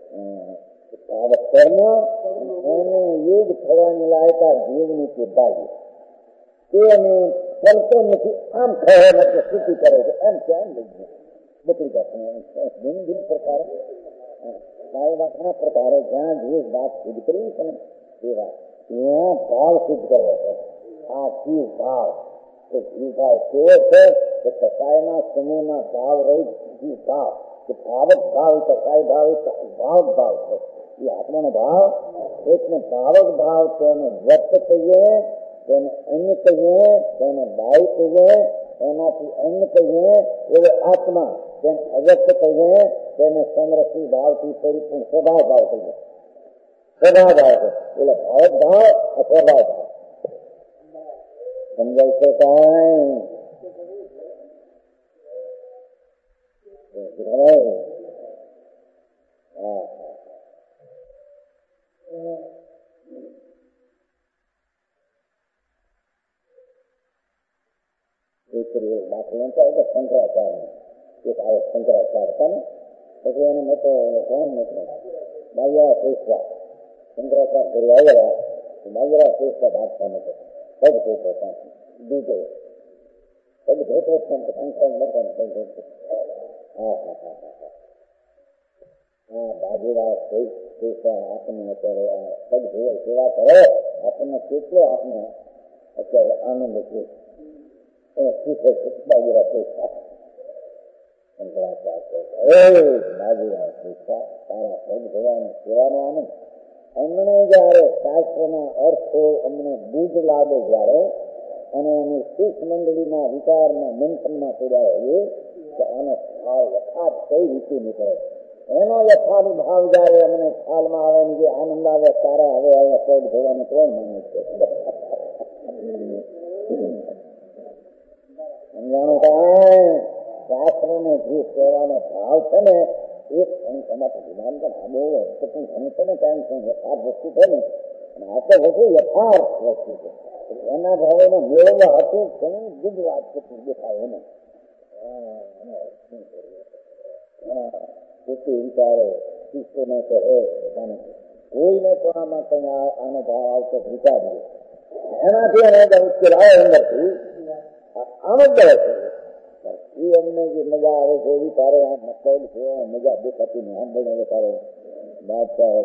કર્મ એને યોગ થવાની લાયકા જીવની ચેતાવી તે અને ફલતો નથી આમ ખરે નથી સ્થિતિ કરે છે એમ કેમ લઈ બદલી જશે ભિન્ન ભિન્ન પ્રકારે એવા ઘણા પ્રકારે જ્યાં જે વાત સિદ્ધ કરવી છે ને એ વાત ત્યાં ભાવ સિદ્ધ કરવો છે. આ જીવ ભાવ એ જીવ ભાવ કેવો છે કે કસાયના સમૂહના ભાવ રહી જીવ ભાવ કે ભાવક ભાવ કસાય ભાવ ભાવક ભાવ છે. એ આત્માનો ભાવ એકને ભાવક ભાવ તેને વ્યક્ત કહીએ, તેને અન્ય કહીએ, તેને દાય કહીએ, એનાથી અન્ય કહીએ એવો આત્મા તેને અવ્યક્ત કહીએ, તેને સમરસી ભાવથી પરિપૂર્ણ સ્વભાવ ભાવ કહીએ. સ્વભાવ ભાવ છે એટલે ભાવક ભાવ સ્વભાવ ભાવ સમજાય છે. કઈ હા દાખલો શંકરાચાર્ય એક આવે શંકરાચાર્ય હતા ને પછી એને મોટો કોણ મોટો બાજરા પેશવા શંકરાચાર્ય ઘરે આવેલા બાજરા પેશવા બાદશાહ મોટો પગ ધોતો બીજો પગ ધોતો શંકર મોટા હા હા હા હા હા બાજરા પેશવા આપણને અત્યારે પગ ધોવા સેવા કરે આપણને કેટલો આપણે અત્યારે આનંદ છે. બાજરા પેશવા તારા પગ ધોવાનો સેવાનો આનંદ અમને જયારે શાસ્ત્રના અર્થો અમને બુજ લાગે જયારે અને એની શીખ મંડળીના વિચારના મંથનમાં પડ્યા હોઈએ કે આનો ભાવ યથાર્થ કઈ રીતે નીકળે એનો યથાર્થ ભાવ જયારે અમને ખ્યાલમાં આવે ને જે આનંદ આવે તારા હવે હવે પગ ધોવાનું કોણ માને છે સમજાણું કાંઈ શાસ્ત્ર ને જે સેવાનો ભાવ છે ને એક એમાં વિધાન પણ આ બહુ અર્થપૂર્ણ ઘણું છે ને કારણ કે યથાર્થ વસ્તુ છે ને અને આ તો વધુ યથાર્થ વસ્તુ છે એના ભાવોને મેળવવા હતું ઘણી બુદ્ધ વાત છે દેખાય એને તેથી વિચારે શિષ્યને કહે કોઈને તો આમાં કઈ આનો ભાવ આવતો વિચારીએ એનાથી એને ઉકેલાય અંદરથી આનંદ આવે છે. એ અમને જે મજા આવે છે એવી તારે આ મતલબ છે મજા દેખાતી ને આમ બને તારે બાદશાહ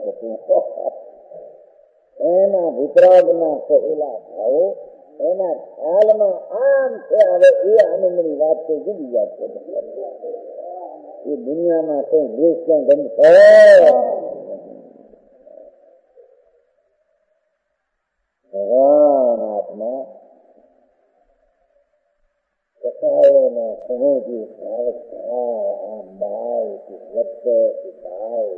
એના વિતરાગના કહેલા ભાવો એના ખ્યાલમાં આમ છે. હવે એ આનંદની વાત તો જુદી વાત છે. એ દુનિયામાં કોઈ દેશ ક્યાં ગંધ ભગવાન આત્મા કસાયોના સમૂહથી ભાવક ભાવ આમ ભાવ વ્યક્ત ભાવ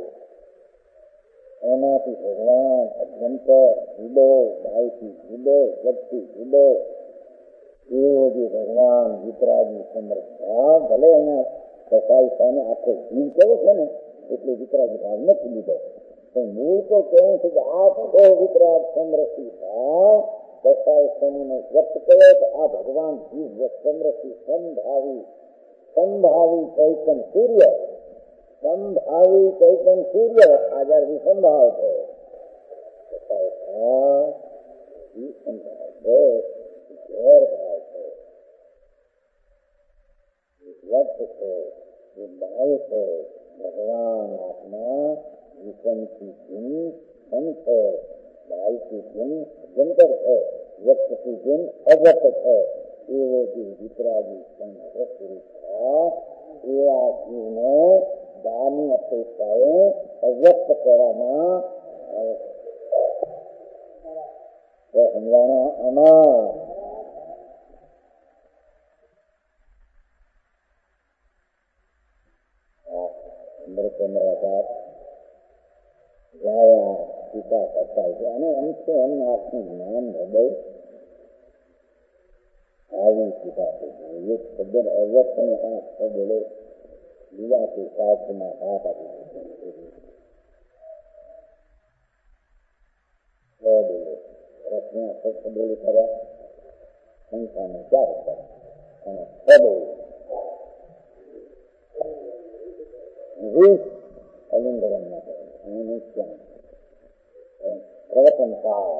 એનાથી ભગવાન અભ્યંતર જુદો ભાવથી જુદો વ્યક્તિ જુદો એવો જે ભગવાન વિતરાગી સમર્થ ભાવ ભલે અહીંયા કસાઈ સામે આખો જીવ કેવો છે ને એટલે વિતરાગી ભાવ નથી લીધો પણ મૂળ તો કેવું છે કે આખો વિતરાગ સમરસી ભાવ કસાય સમૂહને વ્યક્ત કરે તો આ ભગવાન જીવ સમરસી સંભાવી સંભાવી ચૈતન સૂર્ય સંભાવી ચૈતન સૂર્ય આજાર વિસંભાવ છે કસાય ભાવ વિસંભાવ છે ઘેર ભાવ છે વ્યક્ત છે એ ભાવ છે ભગવાન આત્મા વિષમથી ભિન્ન સમ છે ભાવથી ભિન્ન અભ્યંતર છે વ્યક્તથી ભિન્ન અવ્યક્ત છે એવો જે વિતરાગી એવા જીવને દાની અપેક્ષાએ અવ્યક્ત કરવામાં આવે છે. સમજાણા આમાં ચંદ્રકાંત ગયા ટીકા કરતા છે અને એમ છે એમના આત્મનું જ્ઞાન હૃદય આવી ટીકા એક તદ્દન અવ્યક્ત ને પાંચ બોલે લીલાથી શાસ્ત્રમાં હાથ આપી બોલે રચના સત્ય બોલી કર્યા સંખ્યાને ચાર કર્યા અને બોલી વીસ અલિંગન માટે પ્રવચન કાળ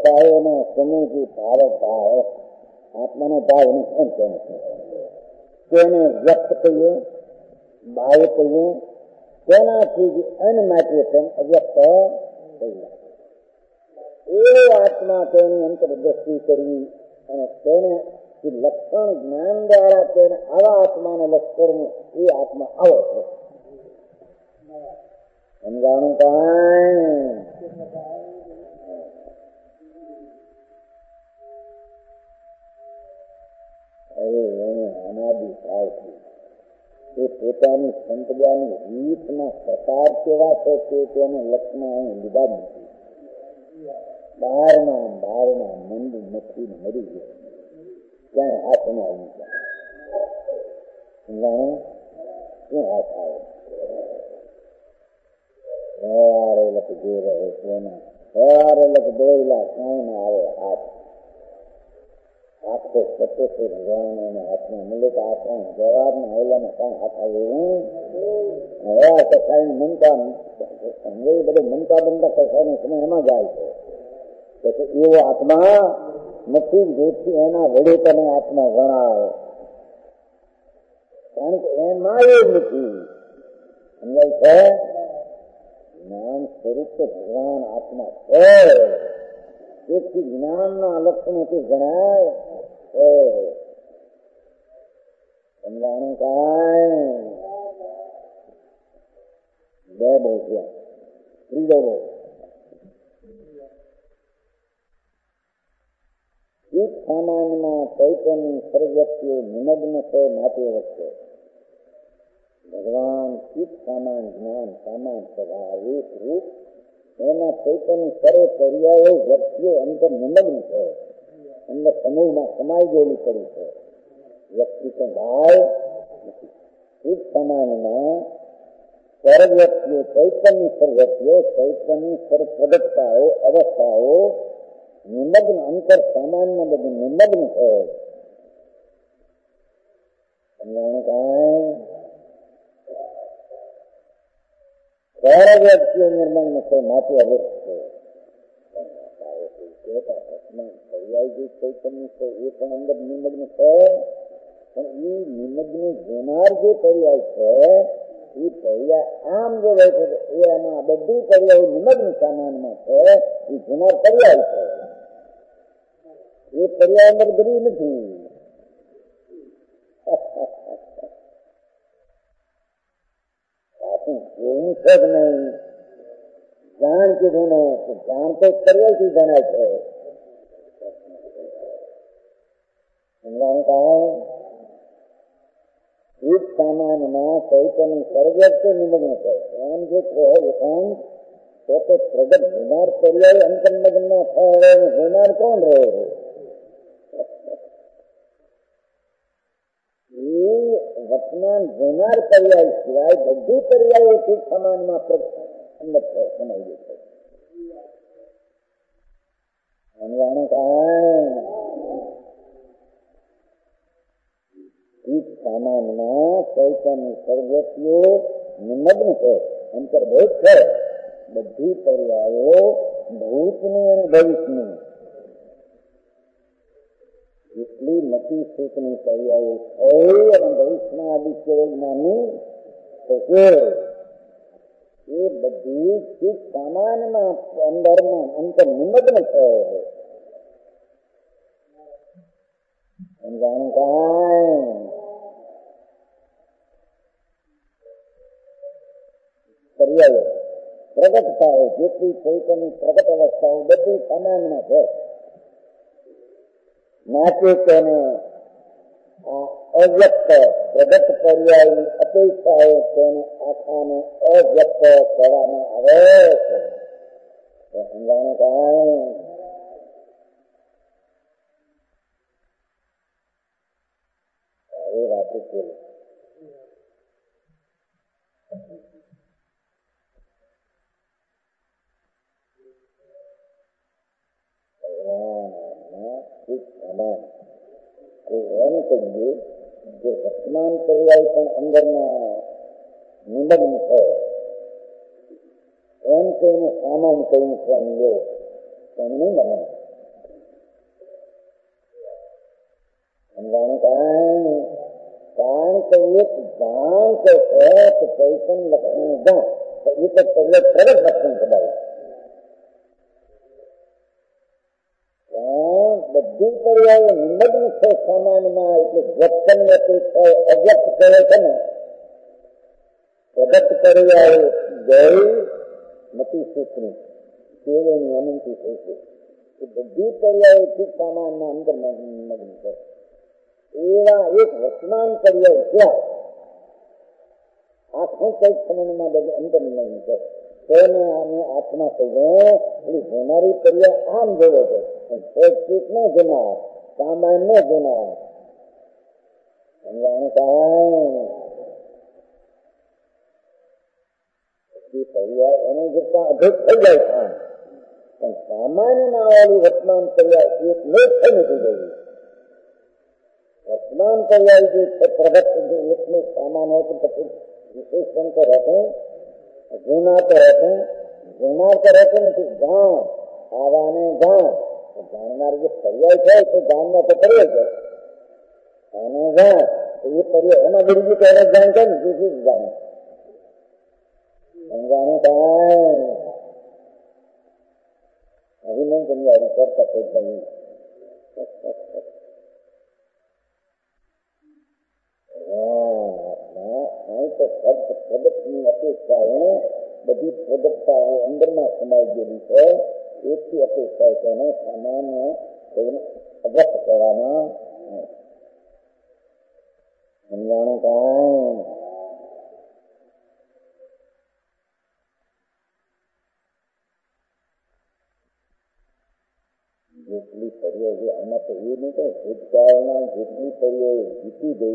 વ્યવસ્થાઓનો સમૂહથી ભારત ભાવ આત્માનો ભાવ નથી કેમ તેને વ્યક્ત કહીએ, ભાવ કહીએ, તેનાથી અન્ન માટે તેમ અવ્યક્ત કહીએ. એ આત્મા તેની અંતરદ્રષ્ટિ કરવી અને તેને લક્ષણ જ્ઞાન દ્વારા તેને આવા આત્માને લક્ષણ એ આત્મા આવો છે. સમજાણું કાંઈ હવે એને અનાદિ ભાવથી એ પોતાની સંપદાની રીતના પ્રકાર કેવા છે તે તેને લક્ષમાં અહીં લીધા જ નથી. બહારના બહારના મંદિર નથી મરી ગયા ત્યાં હાથમાં આવી ગયા. સમજાણું શું હાથ આવે વ્યવહારે લખ જે રહે તેના વ્યવહારે લખ દોરેલા ક્યાંય ના આવે હાથ. આખો સત્ય છે ભગવાન હાથમાં મળે તો આપણા વ્યવહારના આવેલામાં કાંઈ હાથ આવ્યું વ્યવહાર કસાઈ મનતા બધું મનતા બનતા કસાઈ સમય એમાં જાય છે. એવો આત્મા નથી જેથી એના વડે તને આત્મા ગણાય, કારણ કે એમાં એ નથી. સમજાય છે જ્ઞાન સ્વરૂપ તો ભગવાન આત્મા છે, તેથી જ્ઞાનના લક્ષણોથી ગણાય છે. સમજાણું કાંઈ બે બહુ ત્યાં ત્રીજો બહુ એક સામાન્યમાં ચૈતન્ય સર્વવ્યક્તિઓ નિમગ્ન છે માટે વચ્ચે ભગવાન ચિત્ત સામાન જ્ઞાન સામાન સ્વભાવ એક રૂપ એના ચૈતન્ય સર્વ પર્યાયો વ્યક્તિઓ અંતર નિમગ્ન છે, અંદર સમૂહમાં સમાઈ ગયેલી પડી છે. વ્યક્તિ તો ભાવ ચિત્ત સામાનમાં સર્વવ્યક્તિઓ ચૈતન્ય સર્વવ્યક્તિઓ ચૈતન્ય સર્વ પ્રગટતાઓ અવસ્થાઓ નિમગ્ન અંતર સામાન્ય બધું નિમગ્ન છે. સમજાણું કાંઈ સર્વ વ્યક્તિઓ નિર્મગ્ન છે માટે અવશ્ય છે. પર્યાય ચૈતન્ય છે એ પણ અંદર નિમગ્ન છે, પણ એ નિમગ્ન જોનાર જે પર્યાય છે એ પર્યાય આમ જો બેઠે એ એમાં બધું પર્યાય નિમગ્ન સામાનમાં છે. એ જોનાર પર્યાય છે, એ પર્યાય અંદર ગરી નથી. એવું છે કે નહીં જાણ કીધું ને જાણ તો પર્યાયથી ગણાય છે. એક સામાનમાં ચૈતન્ય સર્વવ્યક્તિ નિમગ્ન છે એમ જે કહે એકાંત તો તો પ્રગટ જોનાર પર્યાય અંતર્મગ્નમાં થાય જોનાર કોણ રહે? એ વર્તમાન જોનાર પર્યાય સિવાય બધી પર્યાયોથી સમાનમાં અંદર સમાયેલી છે. સમજાણું કાંઈ એક સામાનમાં ચૈતન્ય સર્વવ્યક્તિઓ નિમગ્ન છે, અંતર્ભૂત છે. બધી પર્યાયો ભૂતની અને ભવિષ્યની એટલી મોટી સુખની પર્યાયો છે અને ભવિષ્યના આદિ જ્ઞાની છે એ બધી ચીજ સામાનમાં અંદરમાં અંતર નિમગ્ન છે. સમજાણું કાંઈ પર્યાયો પ્રગટ થાય જેટલી ચૈતન્ય પ્રગટ અવસ્થાઓ બધી સમાનમાં છે. માટે તેને અવ્યક્ત પ્રગટ પર્યાયની અપેક્ષાએ તેને આખાને અવ્યક્ત કહેવામાં આવે છે. સમજાણું કાંઈ એ વાત કેવી એમ કહીએ જે વર્તમાન પર્યાય પણ અંદરના નિમગ્ન છે એમ કહીને સામાન્ય કહ્યું છે અંગે એમ નહીં બને. कहा કારણ કે એક ગામ કે છે તો ચૈતન લક્ષ્મી ગામ તો એ તો પહેલે તરત લક્ષ્મી કદાય બધી પર્યાય નિમગ્ન છે સામાન્યમાં એટલે વ્યક્તન છે અવ્યક્ત કરે છે ને પ્રગટ પર્યાય ગઈ નથી સૂચની કેવળની અનંતી થઈ છે એ બધી પર્યાયથી સામાનમાં અંદર નિમગ્ન છે એવા એક વર્તમાન પર્યાય જ્યાં આખું કઈક સમયમાં બધું અંદર નિમગ્ન છે તેને આને આત્મા કહીએ એટલે જોનારી પર્યાય આમ જોવો છે એક ન જોનાર સામાન્ય જોનાર સમજાણું કાંઈ પર્યાય એને જેટલા અભેદ થઈ જાય છે પણ સામાન્યમાં આવેલી વર્તમાન પર્યાય એક લેખ થઈ નથી ગયું वर्तमान पर्याय जो प्रगत इसमें सामान है तो પછી विशेष बन कर रहते हैं जूना तो रहते हैं जूना तो रहते हैं तो गाँव आवाने गाँव जाननार जो पर्याय है तो जानना तो पर्याय है आने गाँव तो ये पर्याय है ना गुरु जी कहने जानते हैं किसी जाने समझाने का अभी नहीं समझा कर सकते बनी તો શબ્દ પ્રગટની અપેક્ષાએ બધી પ્રગટતાઓ અંદરમાં સમાઈ ગયેલી છે એથી અપેક્ષાઓ તેને સામાન્ય અવ્યક્ત કહેવામાં સમજાણું કાંઈ જેટલી પર્યાય આમાં તો એ નહીં કહે ભૂતકાળના જેટલી પર્યાય જીતી ગઈ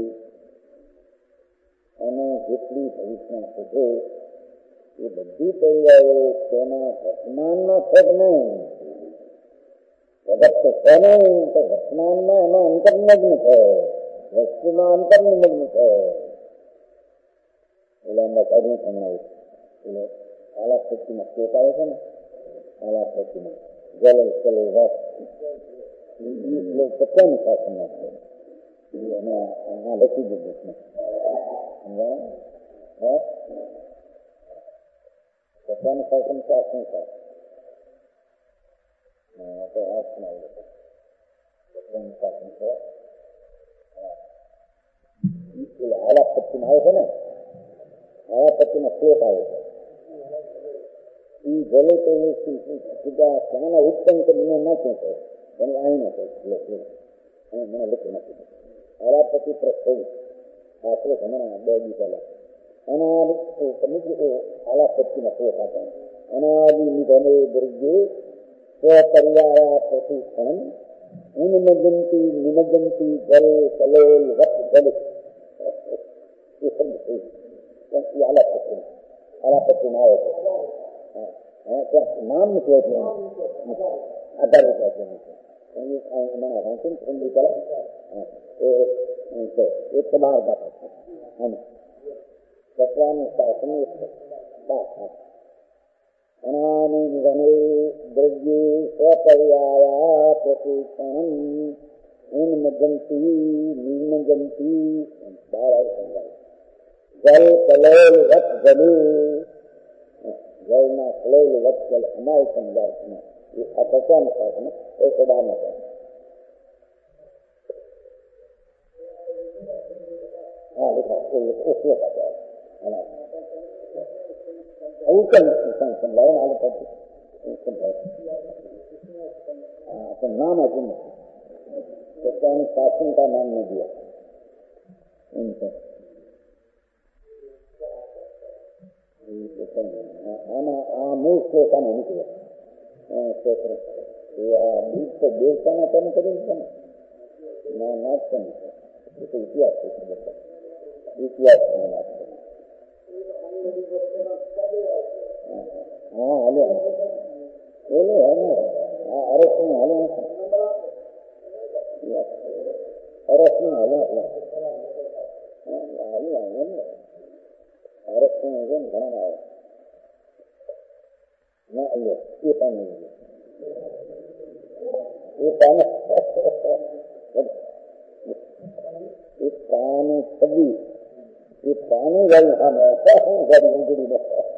અને જેટલી ભવિષ્યમાં શોધે એ બધી પર્યાયો તેના વર્તમાનમાં છે જ નહીં જગત તો છે નહીં તો વર્તમાનમાં એમાં અંતર્નિમગ્ન છે વસ્તુમાં અંતર્નિમગ્ન છે એટલે એમને કાઢવું સમજાયું એટલે આલા પૃથ્વીમાં શોક આવે છે ને આલા પૃથ્વીમાં જલ ચલો વાત સત્યાની શાસનમાં છે એને આ લખી દીધું છે સત્યાનું શાસન છે શું છે તો સત્યાનું શાસન છે આલા પત્તીમાં આવે છે ને આલા પત્તીમાં શોક આવે છે એ ભલે તો સીધા શાના ઉત્પન્ન કરીને નાખ્યું છે એને અહીં નથી મને લખ્યું નથી આલાપતિ પ્રસ્થિત આશરે ઘણા બે દી પહેલા એના આલાપતિના શોખ હતા અનાદિ નિધને દુર્ગે સ્વપર્યાયા પ્રતિષ્ઠન ઉન્મજંતી નિમજંતી જલ કલોલ વત જલ એ શબ્દ થઈ એ આલાપતિ આલાપતિમાં આવે છે નામ નથી આપ્યું આધાર નથી આપ્યું મને વાંચન ઠંડી કરે એ તમાર બાબત છે અને સત્યાનું શાસન અનાનિ દ્રવ્યે સ્વપર્યાયા પ્રતિષ્ઠનમ ઉન્મજંતી નિમજંતી બાર સમજાય જલ કલોલ વત જલુ જળના કલોલ વત જલ અમારે સમજાય એ આ સત્યાનું શાસન એ સદા નથી हाँ लिखा उसके पास उसका समझाओ ना तो नाम है तुम शासन का नाम नहीं दिया उनको मूल श्लोक का नहीं किया स्त्रोत्र बीज को देवता ना कर्म करेंगे ना नाच करना तो इतिहास इतिहास हाँ हेलो बोलो है ना अरस में हेलो अरस में हेलो अरस में हेलो घना आया ना ये ये पानी ये पानी એ પાણી છબી એ પાણી ગઈ સામે ઘડી ઊંઘડી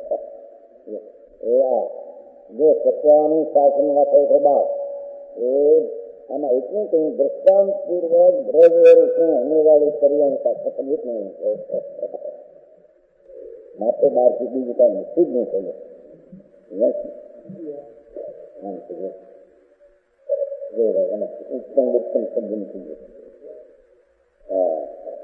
એ આ જો સત્યાનું શાસન રાખે છે બાપ એ આમાં એટલું કઈ દ્રષ્ટાંત પૂર્વક દ્રવ્ય હોનેવાળી પર્યંતા ખતમ એટલું માટે બહારથી બીજું કાંઈ નસીબ નહીં થયું ઉત્તમ ઉત્તમ શબ્દ નથી ગયો. હા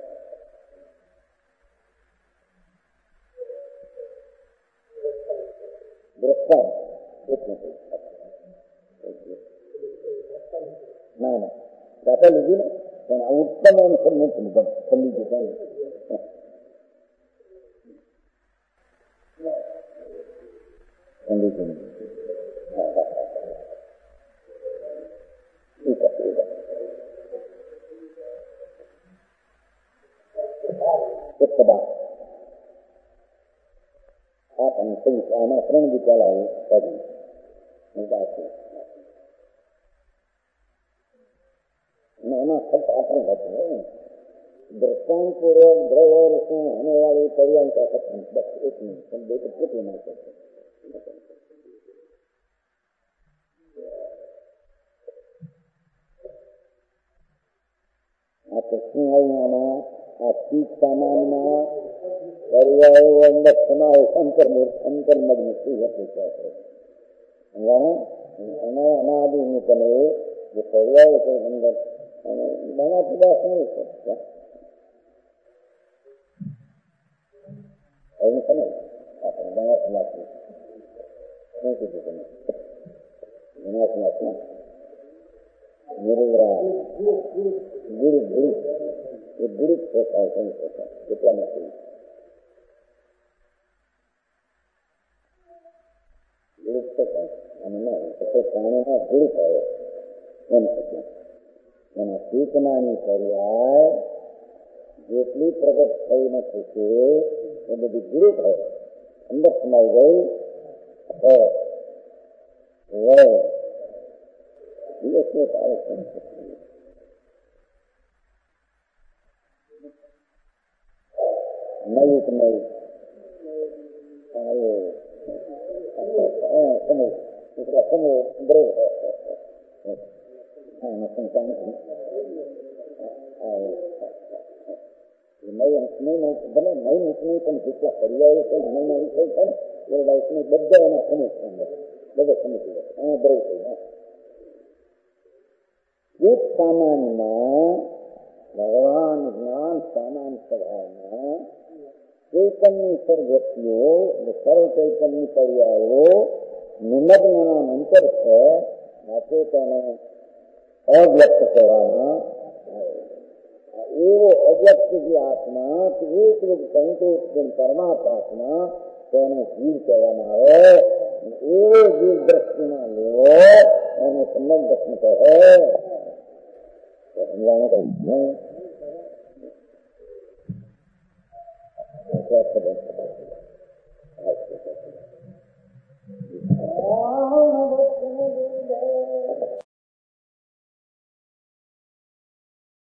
દ્રષ્ટાંત એટલું ના ના દાખલા લીધી ને પણ આ ઉત્તમ એમ શબ્દ નથી લીધો સમજી ગયું આમાં ત્રણ વિચાર એમાં ફક્ત આપણે હતું દ્રષ્ટાંતપૂર્વક દ્રવ્ય રસું હોનેવાળી પર્યંતા ખતમ બસ એક મિનિટ બે તો કેટલું ના કરશે આ તો શું આવ્યું આમાં આ ચીજ સામાનમાં પર્યાયો અંદર સમાવેશ અંતર્મુખ અંતર્મગ્ન શું હતું એના અનાદિની તમે જે પર્યાયો છે અંદર અને ઘણા બધા શું છે એવું છે ને આપણે ઘણા સમાજમાં શું કીધું તમે ઘણા સમાજમાં નિરુગ્રા ગુરુ ગુરુ એ ગુરુ પ્રકાર શું છે કેટલા નથી ગુરુ પ્રકાર અને ના પ્રાણીના ગુરુ થયો એમ શકે એના સૂચનાની પર્યાય જેટલી પ્રગટ થઈ નથી છે એ બધી ગુરુ થયો અંદર સમાઈ ગઈ દિવસનો કાર્યક્રમ નવું નવું સમય સમય બ્રેક હા સંચાન ભલે નવી નૂતની પણ જેટલા પર્યાયો છે નવી વિષય છે ને એ લાઈફની બધા એના સમજ અંદર બધા સમજી જાય એમાં બ્રેક થઈ જાય. એક સામાનમાં ભગવાન જ્ઞાન સામાન સ્વભાવમાં ચૈતન્ય સર વ્યક્તિઓ સર્વ ચૈતન્ય પર્યાયો નિમગ્નના અંતર છે માટે તેને અવ્યક્ત કહેવામાં એવો અવ્યક્ત જે આત્મા એકરૂપ સંતોષ પરમાત્મા તેને જીવ કહેવામાં આવે. એવો જીવ દ્રષ્ટિમાં લેવો એને સંબંધ કહે સમજાવવાનું કહ્યું.